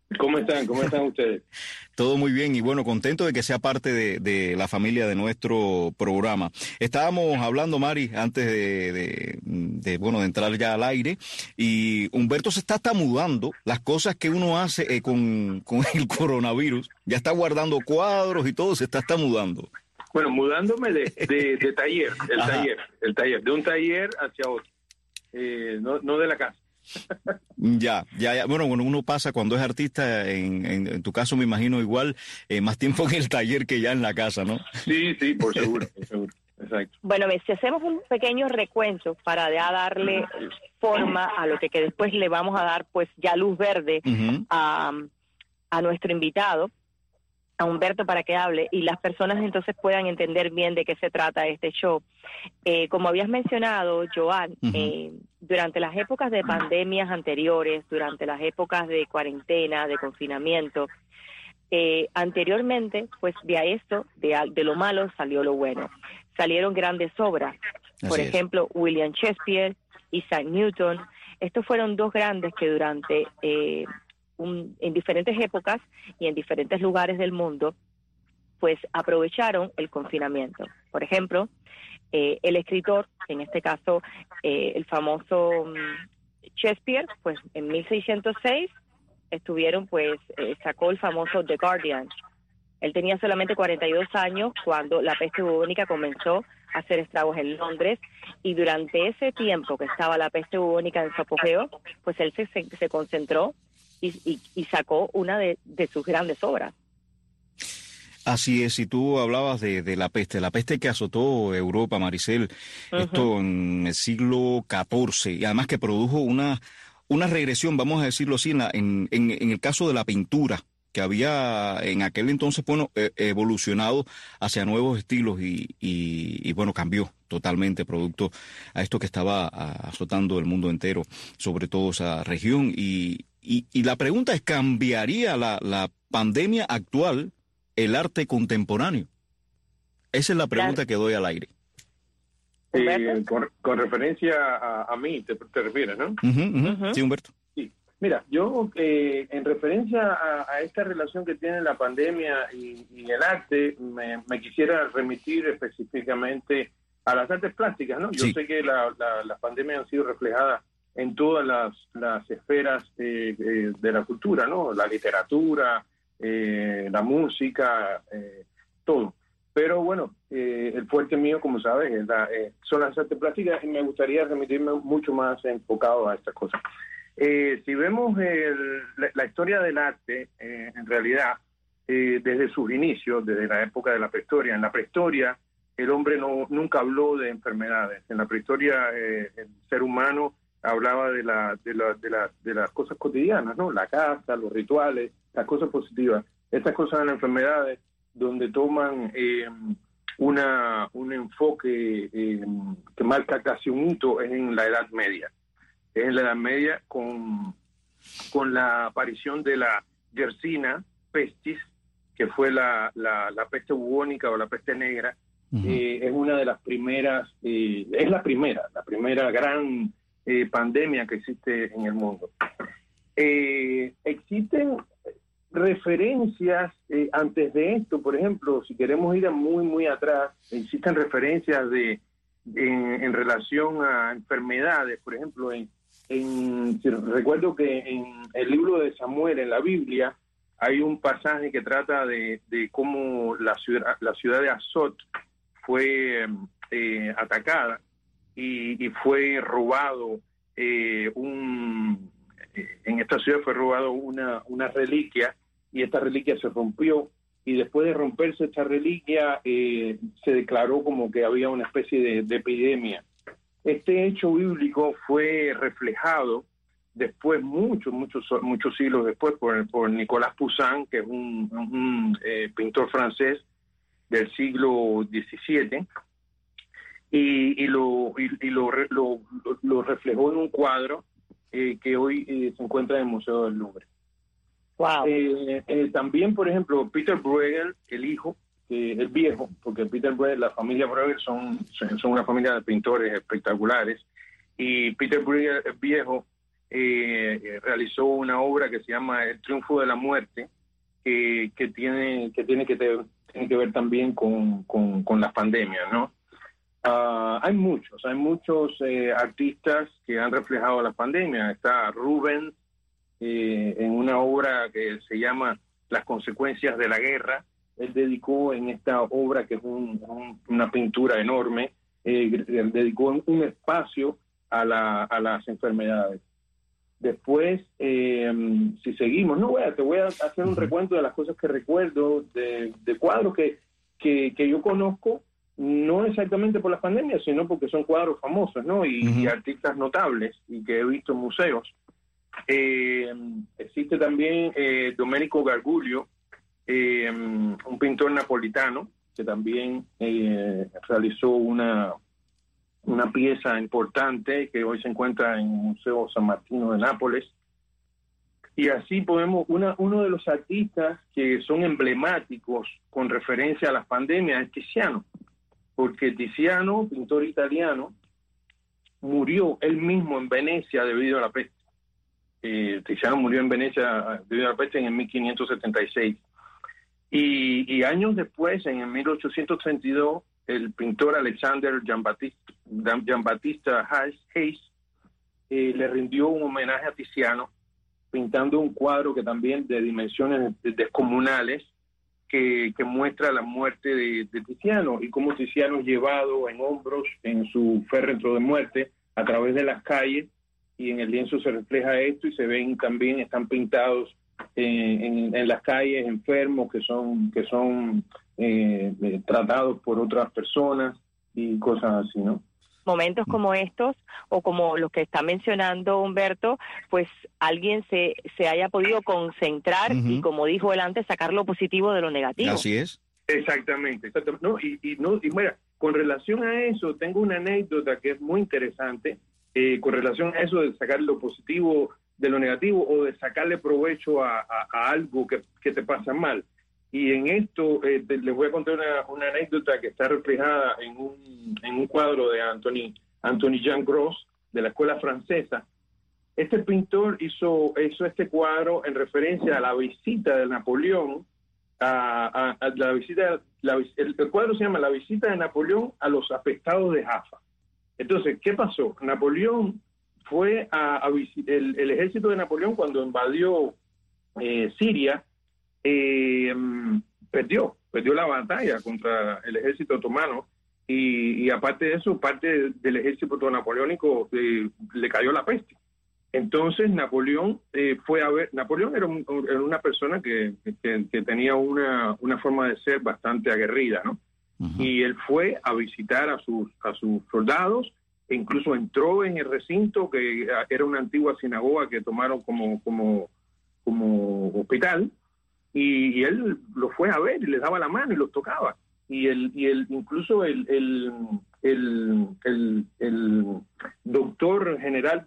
¿Cómo están? ¿Cómo están ustedes? Todo muy bien y bueno, contento de que sea parte de la familia de nuestro programa. Estábamos hablando, Mari, antes de entrar ya al aire, y Humberto se está mudando las cosas que uno hace con el coronavirus. Ya está guardando cuadros y todo, se está mudando. Bueno, mudándome de taller, el taller, de un taller hacia otro, no de la casa. Ya. Bueno, uno pasa cuando es artista, en tu caso me imagino igual, más tiempo en el taller que ya en la casa, ¿no? Sí, por seguro, exacto. Bueno, si hacemos un pequeño recuento para ya darle forma a lo que después le vamos a dar, pues ya luz verde a nuestro invitado, a Humberto, para que hable y las personas entonces puedan entender bien de qué se trata este show. Como habías mencionado, Joan, durante las épocas de pandemias anteriores, durante las épocas de cuarentena, de confinamiento, anteriormente, pues de esto, de lo malo salió lo bueno. Salieron grandes obras, por ejemplo, William Shakespeare, Isaac Newton. Estos fueron dos grandes que durante en diferentes épocas y en diferentes lugares del mundo, pues aprovecharon el confinamiento. Por ejemplo, el escritor, en este caso el famoso Shakespeare, pues en 1606 sacó el famoso The Guardian. Él tenía solamente 42 años cuando la peste bubónica comenzó a hacer estragos en Londres, y durante ese tiempo que estaba la peste bubónica en su apogeo, pues él se concentró y sacó una de sus grandes obras. Así es, y tú hablabas de la peste que azotó Europa, Maricel, esto en el siglo XIV, y además que produjo una regresión, vamos a decirlo así, en el caso de la pintura, que había en aquel entonces, evolucionado hacia nuevos estilos y cambió totalmente producto a esto que estaba azotando el mundo entero, sobre todo esa región. Y la pregunta es, ¿cambiaría la pandemia actual el arte contemporáneo? Esa es la pregunta que doy al aire. Con referencia a mí, te refieres, ¿no? Sí, Humberto. Sí. Mira, yo en referencia a esta relación que tiene la pandemia y el arte, me quisiera remitir específicamente a las artes plásticas, ¿no? Yo sé que las pandemias han sido reflejadas en todas las esferas de la cultura, ¿no? La literatura, la música, todo. Pero bueno, el fuerte mío, como sabes, son las artes plásticas, y me gustaría remitirme mucho más enfocado a estas cosas. Si vemos la historia del arte, en realidad, desde sus inicios, desde la época de la prehistoria, en la prehistoria el hombre nunca habló de enfermedades. En la prehistoria el ser humano hablaba de las cosas cotidianas, ¿no? La casa, los rituales, las cosas positivas. Estas cosas de las enfermedades, donde toman un enfoque que marca casi un hito, es en la Edad Media. Es en la Edad Media con la aparición de la Yersina pestis, que fue la peste bubónica o la peste negra. Es una de las primeras, es la primera gran pandemia que existe en el mundo. Existen referencias antes de esto, por ejemplo, si queremos ir muy muy atrás, existen referencias en relación a enfermedades. Por ejemplo, recuerdo que en el libro de Samuel, en la Biblia, hay un pasaje que trata de cómo la ciudad de Azot fue atacada y fue robado en esta ciudad fue robado una reliquia, y esta reliquia se rompió, y después de romperse esta reliquia se declaró como que había una especie de epidemia. Este hecho bíblico fue reflejado después, muchos siglos después, por Nicolas Poussin, que es un pintor francés del siglo XVII, y lo reflejó en un cuadro que hoy se encuentra en el Museo del Louvre. Wow. También, por ejemplo, Peter Bruegel, el hijo, el viejo, porque Peter Bruegel, la familia Bruegel son una familia de pintores espectaculares, y Peter Bruegel, el viejo, realizó una obra que se llama El Triunfo de la Muerte, que tiene que ver también con las pandemias, ¿no? Hay muchos artistas que han reflejado las pandemias. Está Rubens en una obra que se llama Las consecuencias de la guerra. Él dedicó en esta obra, que es una pintura enorme, dedicó un espacio a las enfermedades. Después, si seguimos, te voy a hacer un recuento de las cosas que recuerdo de cuadros que yo conozco, no exactamente por las pandemias, sino porque son cuadros famosos, ¿no? Y artistas notables y que he visto en museos. Existe también Domenico Gargiulo, un pintor napolitano que también realizó una pieza importante que hoy se encuentra en el Museo San Martino de Nápoles. Y así uno de los artistas que son emblemáticos con referencia a las pandemias es Tiziano, porque Tiziano, pintor italiano, murió él mismo en Venecia debido a la peste. Tiziano murió en Venecia debido a la peste en 1576. Y años después, en el 1832, el pintor Alexander Giambattista Hayes le rindió un homenaje a Tiziano, pintando un cuadro que también de dimensiones descomunales, que muestra la muerte de Tiziano y cómo Tiziano es llevado en hombros en su féretro de muerte a través de las calles, y en el lienzo se refleja esto, y se ven también, están pintados en las calles enfermos que son tratados por otras personas y cosas así, ¿no? Momentos como estos, o como los que está mencionando Humberto, pues alguien se haya podido concentrar y, como dijo él antes, sacar lo positivo de lo negativo. Así es. Exactamente. No, y mira, con relación a eso, tengo una anécdota que es muy interesante, con relación a eso de sacar lo positivo de lo negativo, o de sacarle provecho a algo que te pasa mal. Y en esto les voy a contar una anécdota que está reflejada en un cuadro de Anthony Jean Gros, de la escuela francesa. Este pintor hizo este cuadro en referencia a la visita de Napoleón, el cuadro se llama La visita de Napoleón a los afectados de Jaffa. Entonces, ¿qué pasó? Napoleón fue a visitar, el ejército de Napoleón, cuando invadió Siria, perdió la batalla contra el ejército otomano, y aparte de eso, parte del ejército napoleónico le cayó la peste. Entonces Napoleón fue a ver. Napoleón era una persona que tenía una forma de ser bastante aguerrida, ¿no? Y él fue a visitar a sus soldados, e incluso entró en el recinto, que era una antigua sinagoga que tomaron como hospital, y él lo fue a ver y les daba la mano y los tocaba. Y incluso el doctor general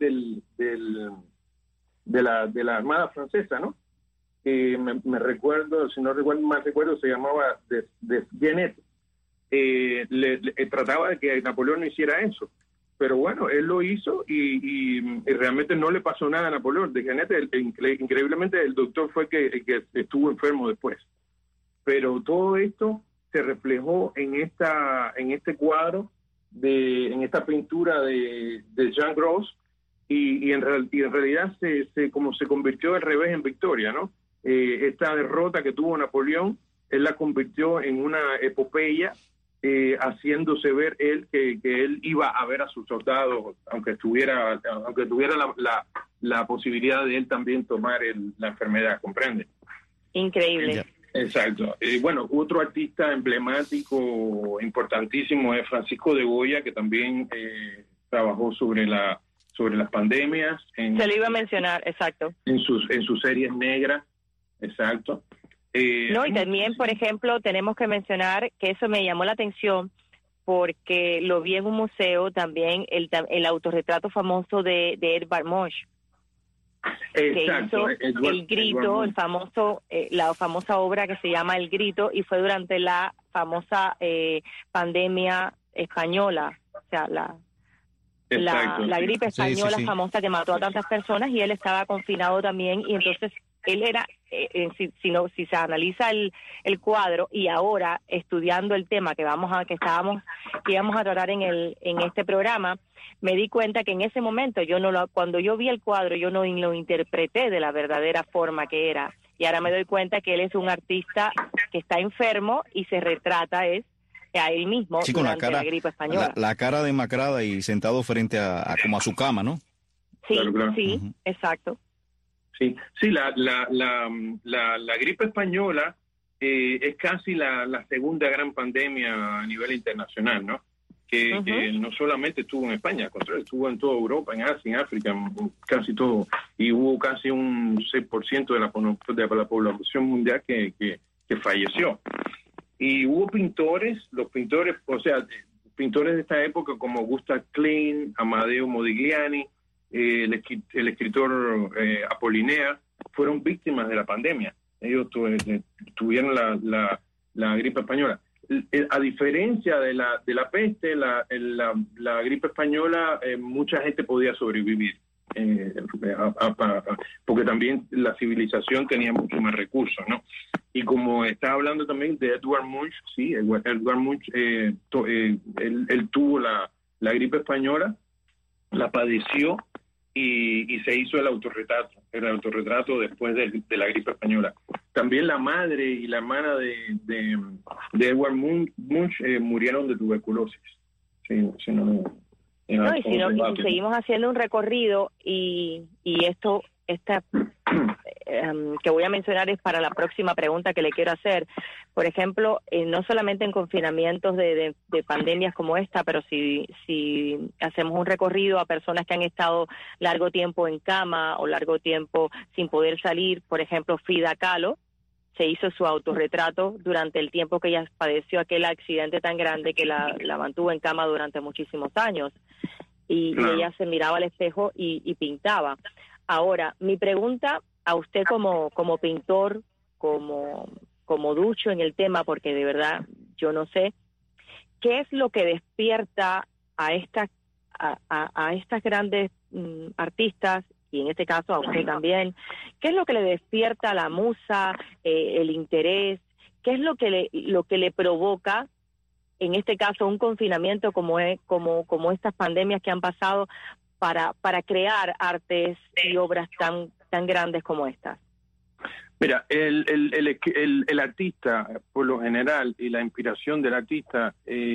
de la Armada Francesa, ¿no? Me recuerdo, si no recuerdo mal recuerdo, se llamaba Genet. Trataba de que Napoleón no hiciera eso, pero bueno, él lo hizo, y realmente no le pasó nada a Napoleón. De Genet, increíblemente, el doctor fue que estuvo enfermo después. Pero todo esto se reflejó en este cuadro, en esta pintura de Jean Gros, y en realidad como se convirtió al revés en victoria, ¿no? Esta derrota que tuvo Napoleón, él la convirtió en una epopeya, haciéndose ver él que él iba a ver a sus soldados, aunque tuviera la posibilidad de él también tomar la enfermedad, ¿comprende? Increíble. Exacto. Bueno, otro artista emblemático, importantísimo, es Francisco de Goya, que también trabajó sobre las pandemias. Se lo iba a mencionar, exacto. En sus series negras, exacto. Y también, por ejemplo, tenemos que mencionar que eso me llamó la atención, porque lo vi en un museo también, el autorretrato famoso de Edvard Munch. Exacto, que hizo El Grito, la famosa obra que se llama El Grito, y fue durante la famosa pandemia española, o sea, la gripe española famosa que mató a tantas personas, y él estaba confinado también, y entonces él era, si se analiza el cuadro, y ahora estudiando el tema que íbamos a tratar en este programa, me di cuenta que en ese momento cuando yo vi el cuadro, yo no lo interpreté de la verdadera forma que era, y ahora me doy cuenta que él es un artista que está enfermo y se retrata a él mismo durante la gripe española. La cara demacrada y sentado frente a como a su cama, ¿no? Sí, claro. Sí, exacto. Sí, la gripe española es casi la segunda gran pandemia a nivel internacional, ¿no? Que no solamente estuvo en España, al contrario, estuvo en toda Europa, en Asia, en África, casi todo, y hubo casi un 6% de la población mundial que falleció. Y hubo pintores de esta época como Gustav Klimt, Amadeo Modigliani, el escritor Apollinaire, fueron víctimas de la pandemia. Ellos tuvieron la gripe española. A diferencia de la peste, la gripe española, mucha gente podía sobrevivir, porque también la civilización tenía mucho más recursos, ¿no? Y como está hablando también de Edvard Munch, sí, Edvard Munch, él tuvo la gripe española, la padeció y se hizo el autorretrato después de la gripe española. También la madre y la hermana de Edvard Munch murieron de tuberculosis. Si seguimos haciendo un recorrido y esta que voy a mencionar es para la próxima pregunta que le quiero hacer. Por ejemplo, no solamente en confinamientos de pandemias como esta, pero si hacemos un recorrido a personas que han estado largo tiempo en cama o largo tiempo sin poder salir, por ejemplo, Frida Kahlo se hizo su autorretrato durante el tiempo que ella padeció aquel accidente tan grande que la mantuvo en cama durante muchísimos años, y ella se miraba al espejo y pintaba. Ahora, mi pregunta a usted como pintor, como ducho en el tema, porque de verdad yo no sé, ¿qué es lo que despierta a estas grandes artistas, y en este caso a usted también? ¿Qué es lo que le despierta a la musa, el interés? ¿Qué es lo que le provoca, en este caso, un confinamiento como estas pandemias que han pasado, para crear artes y obras tan grandes como estas? Mira, el artista, por lo general, y la inspiración del artista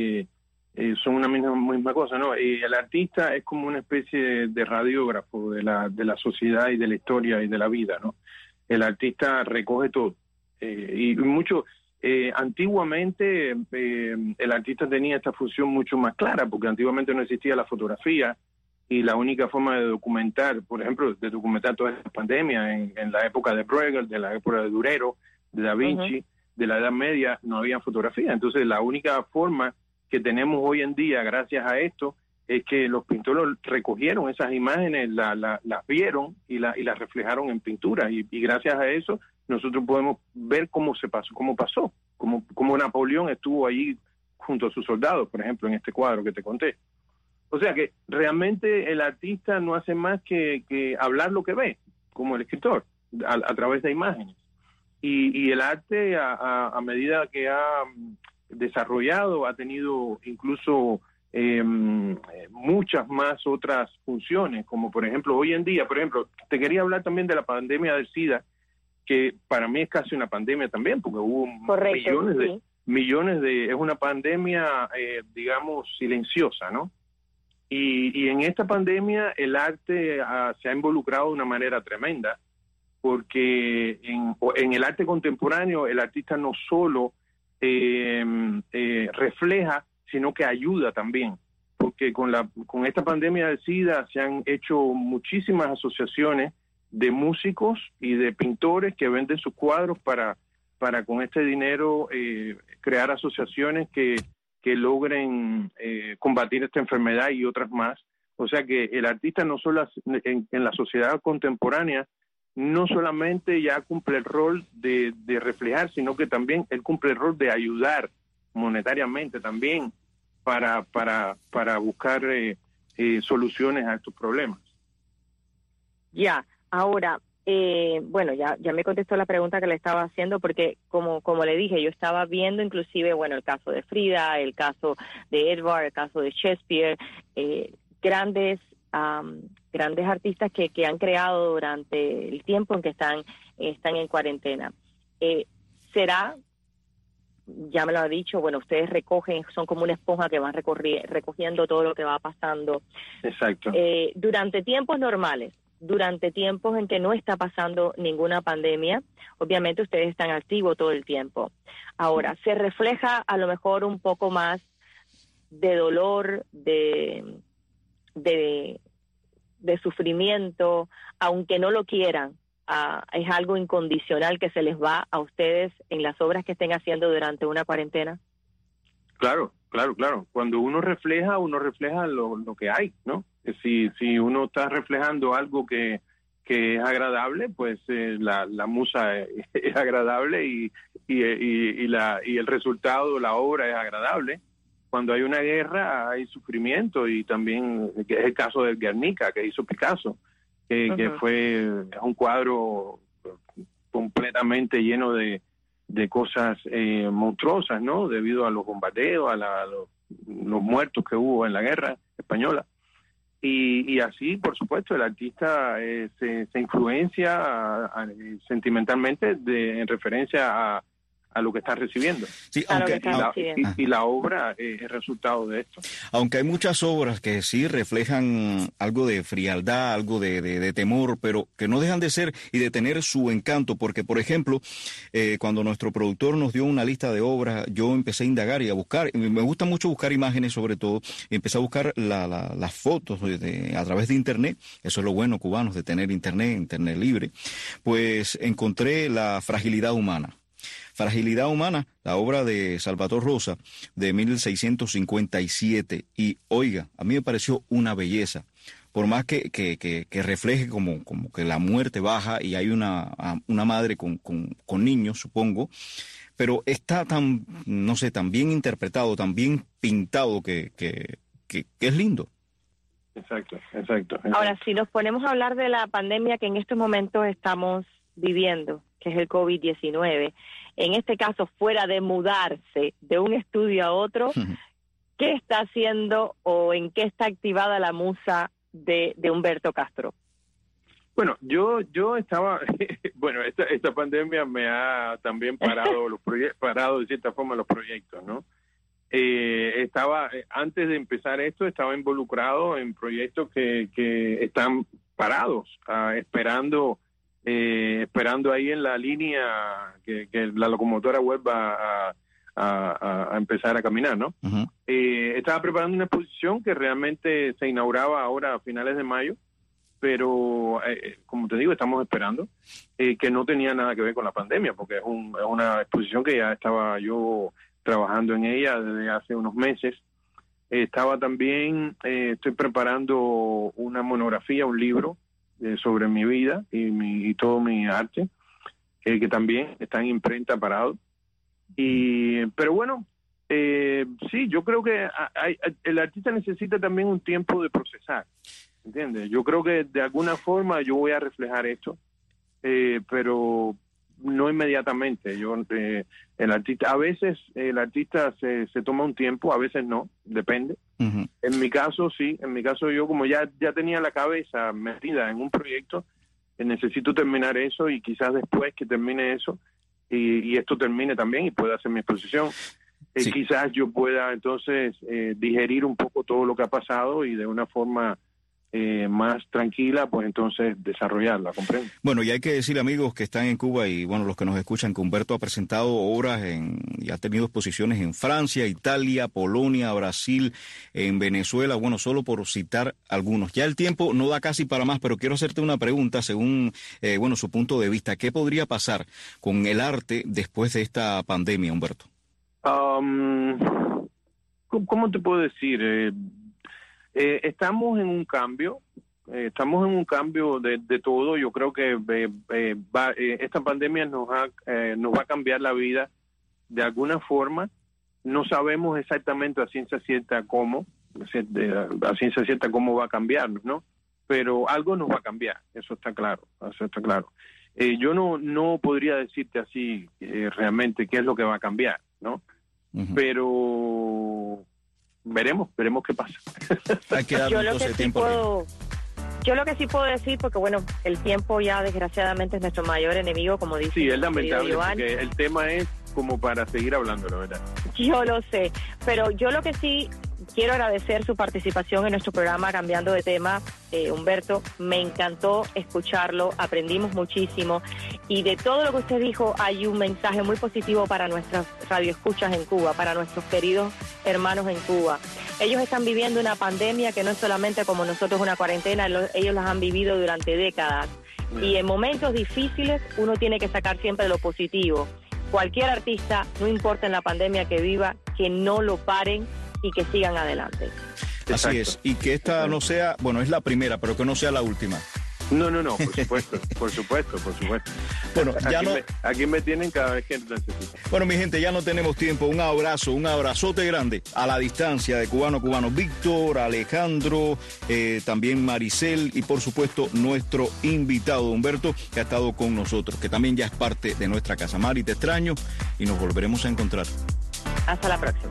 son una misma cosa, ¿no? El artista es como una especie de radiógrafo de la sociedad y de la historia y de la vida, ¿no? El artista recoge todo. Y mucho... antiguamente el artista tenía esta función mucho más clara, porque antiguamente no existía la fotografía, y la única forma de documentar, por ejemplo, de documentar todas estas pandemias en la época de Bruegel, de la época de Durero, de Da Vinci, de la Edad Media, no había fotografía. Entonces la única forma que tenemos hoy en día, gracias a esto, es que los pintores recogieron esas imágenes, las vieron y las reflejaron en pintura, y gracias a eso nosotros podemos ver cómo pasó, cómo Napoleón estuvo allí junto a sus soldados, por ejemplo, en este cuadro que te conté. O sea que realmente el artista no hace más que hablar lo que ve, como el escritor, a través de imágenes. Y el arte, a medida que ha desarrollado, ha tenido incluso muchas más otras funciones, como por ejemplo hoy en día, te quería hablar también de la pandemia del SIDA, que para mí es casi una pandemia también, porque hubo millones de... Es una pandemia, digamos, silenciosa, ¿no? Y en esta pandemia el arte se ha involucrado de una manera tremenda, porque en el arte contemporáneo el artista no solo refleja, sino que ayuda también, porque con esta pandemia del SIDA se han hecho muchísimas asociaciones de músicos y de pintores que venden sus cuadros para con este dinero crear asociaciones que logren combatir esta enfermedad y otras más. O sea que el artista no solo en la sociedad contemporánea no solamente ya cumple el rol de reflejar, sino que también él cumple el rol de ayudar monetariamente también para buscar soluciones a estos problemas. Ya, ahora, bueno, ya me contestó la pregunta que le estaba haciendo, porque como le dije, yo estaba viendo inclusive, bueno, el caso de Frida, el caso de Edward, el caso de Shakespeare, grandes artistas que han creado durante el tiempo en que están en cuarentena. ¿Será? Ya me lo ha dicho, bueno, ustedes recogen, son como una esponja que van recogiendo todo lo que va pasando. Exacto. Durante tiempos normales, durante tiempos en que no está pasando ninguna pandemia, obviamente ustedes están activos todo el tiempo. Ahora, se refleja a lo mejor un poco más de dolor, de sufrimiento, aunque no lo quieran. ¿Es algo incondicional que se les va a ustedes en las obras que estén haciendo durante una cuarentena? Claro. Cuando uno refleja lo que hay, ¿no? Si uno está reflejando algo que es agradable, pues la musa es agradable y el resultado, la obra es agradable. Cuando hay una guerra hay sufrimiento, y también que es el caso del Guernica que hizo Picasso, que fue un cuadro completamente lleno de cosas monstruosas, ¿no? Debido a los bombardeos, a los muertos que hubo en la guerra española. Y así, por supuesto, el artista se influencia sentimentalmente en referencia a lo que está recibiendo. Sí, y la obra es resultado de esto. Aunque hay muchas obras que sí reflejan algo de frialdad, algo de temor, pero que no dejan de ser y de tener su encanto, porque, por ejemplo, cuando nuestro productor nos dio una lista de obras, yo empecé a indagar y a buscar, y me gusta mucho buscar imágenes sobre todo, y empecé a buscar las fotos a través de Internet. Eso es lo bueno, cubanos, de tener Internet libre. Pues encontré La fragilidad humana. Fragilidad humana, la obra de Salvador Rosa de 1657, y oiga, a mí me pareció una belleza, por más que refleje como que la muerte baja y hay una madre con niños, supongo, pero está tan bien interpretado, tan bien pintado que es lindo. Exacto. Ahora, si nos ponemos a hablar de la pandemia que en estos momentos estamos viviendo, que es el COVID-19, en este caso, fuera de mudarse de un estudio a otro, ¿qué está haciendo o en qué está activada la musa de Humberto Castro? Bueno, yo estaba, bueno, esta pandemia me ha también parado parado de cierta forma los proyectos, ¿no? Antes de empezar esto, estaba involucrado en proyectos que están parados, esperando ahí en la línea que la locomotora vuelva a empezar a caminar, ¿no? Uh-huh. Estaba preparando una exposición que realmente se inauguraba ahora a finales de mayo, pero como te digo, estamos esperando, que no tenía nada que ver con la pandemia, porque es una exposición que ya estaba yo trabajando en ella desde hace unos meses. Estoy preparando una monografía, un libro sobre mi vida y todo mi arte, que también está en imprenta parado. Pero bueno, sí, yo creo que el artista necesita también un tiempo de procesar, ¿entiendes? Yo creo que de alguna forma yo voy a reflejar esto, pero no inmediatamente. El artista, a veces el artista se toma un tiempo, a veces no, depende. Uh-huh. En mi caso sí, yo como ya tenía la cabeza metida en un proyecto, necesito terminar eso, y quizás después que termine eso y esto termine también y pueda hacer mi exposición, sí, quizás yo pueda entonces digerir un poco todo lo que ha pasado y de una forma más tranquila, pues entonces desarrollarla, ¿comprende? Bueno, y hay que decir, amigos que están en Cuba y bueno, los que nos escuchan, que Humberto ha presentado obras y ha tenido exposiciones en Francia, Italia, Polonia, Brasil, en Venezuela, bueno, solo por citar algunos. Ya el tiempo no da casi para más, pero quiero hacerte una pregunta según, su punto de vista. ¿Qué podría pasar con el arte después de esta pandemia, Humberto? ¿Cómo te puedo decir? Estamos en un cambio, de todo. Yo creo que esta pandemia nos va a cambiar la vida de alguna forma. No sabemos exactamente a ciencia cierta cómo, a ciencia cierta cómo va a cambiarnos, ¿no? Pero algo nos va a cambiar, eso está claro. Yo no podría decirte así realmente qué es lo que va a cambiar, ¿no? Pero veremos qué pasa. Hay que darle entonces tiempo. Yo lo que sí puedo decir, porque bueno, el tiempo ya desgraciadamente es nuestro mayor enemigo, como dice. Sí, es lamentable, porque el tema es como para seguir hablando, la verdad. Yo lo sé, pero yo lo que sí quiero agradecer su participación en nuestro programa Cambiando de Tema, Humberto. Me encantó escucharlo, aprendimos muchísimo y de todo lo que usted dijo hay un mensaje muy positivo para nuestras radioescuchas en Cuba, para nuestros queridos hermanos en Cuba. Ellos están viviendo una pandemia que no es solamente como nosotros una cuarentena, ellos las han vivido durante décadas. Y en momentos difíciles uno tiene que sacar siempre lo positivo. Cualquier artista, no importa en la pandemia que viva, que no lo paren y que sigan adelante. Así es, y que esta no sea, bueno, es la primera, pero que no sea la última. No, por supuesto. Bueno, ya aquí me tienen cada vez que necesito. Bueno, mi gente, ya no tenemos tiempo. Un abrazote grande a la distancia de Cubano, Víctor, Alejandro, también Maricel y por supuesto nuestro invitado Humberto, que ha estado con nosotros, que también ya es parte de nuestra casa. Mari, te extraño y nos volveremos a encontrar. Hasta la próxima.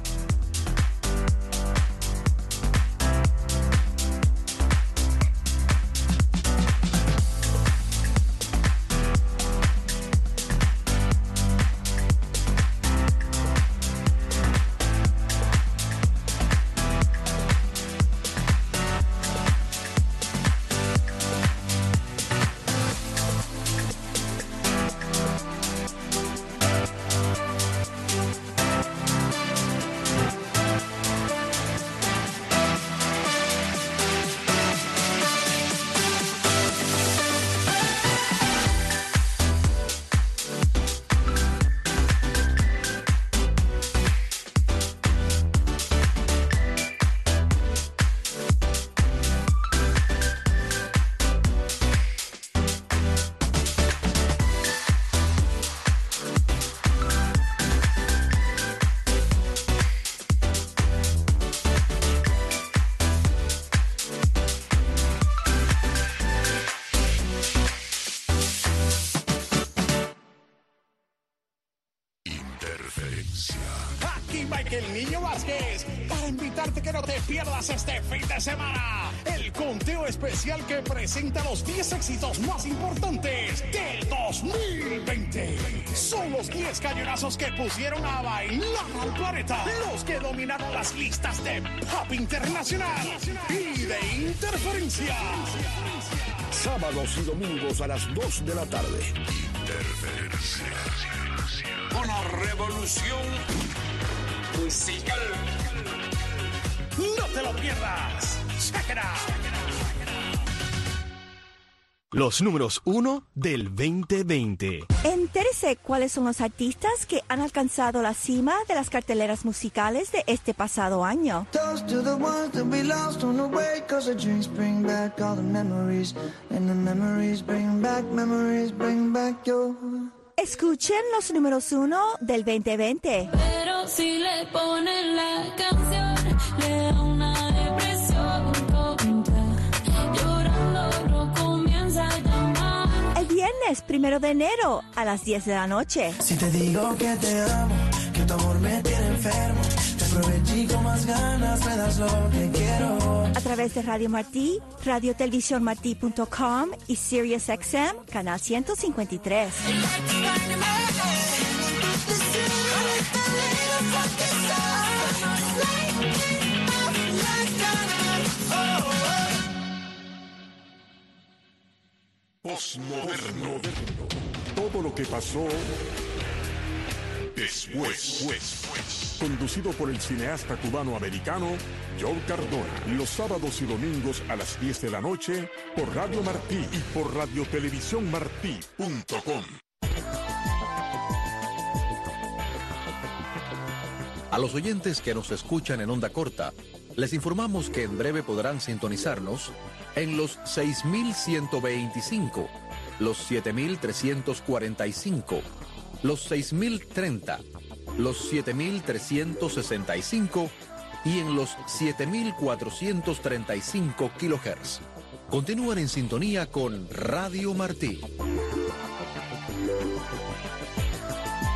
Aquí Michael Niño Vázquez para invitarte que no te pierdas este fin de semana el conteo especial que presenta los 10 éxitos más importantes del 2020. Son los 10 cañonazos que pusieron a bailar al planeta, los que dominaron las listas de pop internacional y de interferencia. Sábados y domingos a las 2 de la tarde. Interferencia. Una revolución musical. No te lo pierdas. Check it out. Los números 1 del 2020. Entérese cuáles son los artistas que han alcanzado la cima de las carteleras musicales de este pasado año. Escuchen los números 1 del 2020. Pero si le ponen la canción, le da una depresión tonta. Llorando no comienza a llamar. El viernes 1 de enero a las 10 de la noche. Si te digo que te amo, que tu amor me tiene enfermo, te aproveché con más ganas, me das lo que quiero. A través de Radio Martí, radiotelevisiónmartí.com y SiriusXM, canal 153. Postmoderno. Todo lo que pasó después. Conducido por el cineasta cubano-americano Joe Cardona. Los sábados y domingos a las 10 de la noche por Radio Martí y por radiotelevisiónmartí.com. A los oyentes que nos escuchan en onda corta, les informamos que en breve podrán sintonizarnos en los 6.125, los 7.345, los 6.030, los 7.365 y en los 7.435 kHz. Continúan en sintonía con Radio Martí.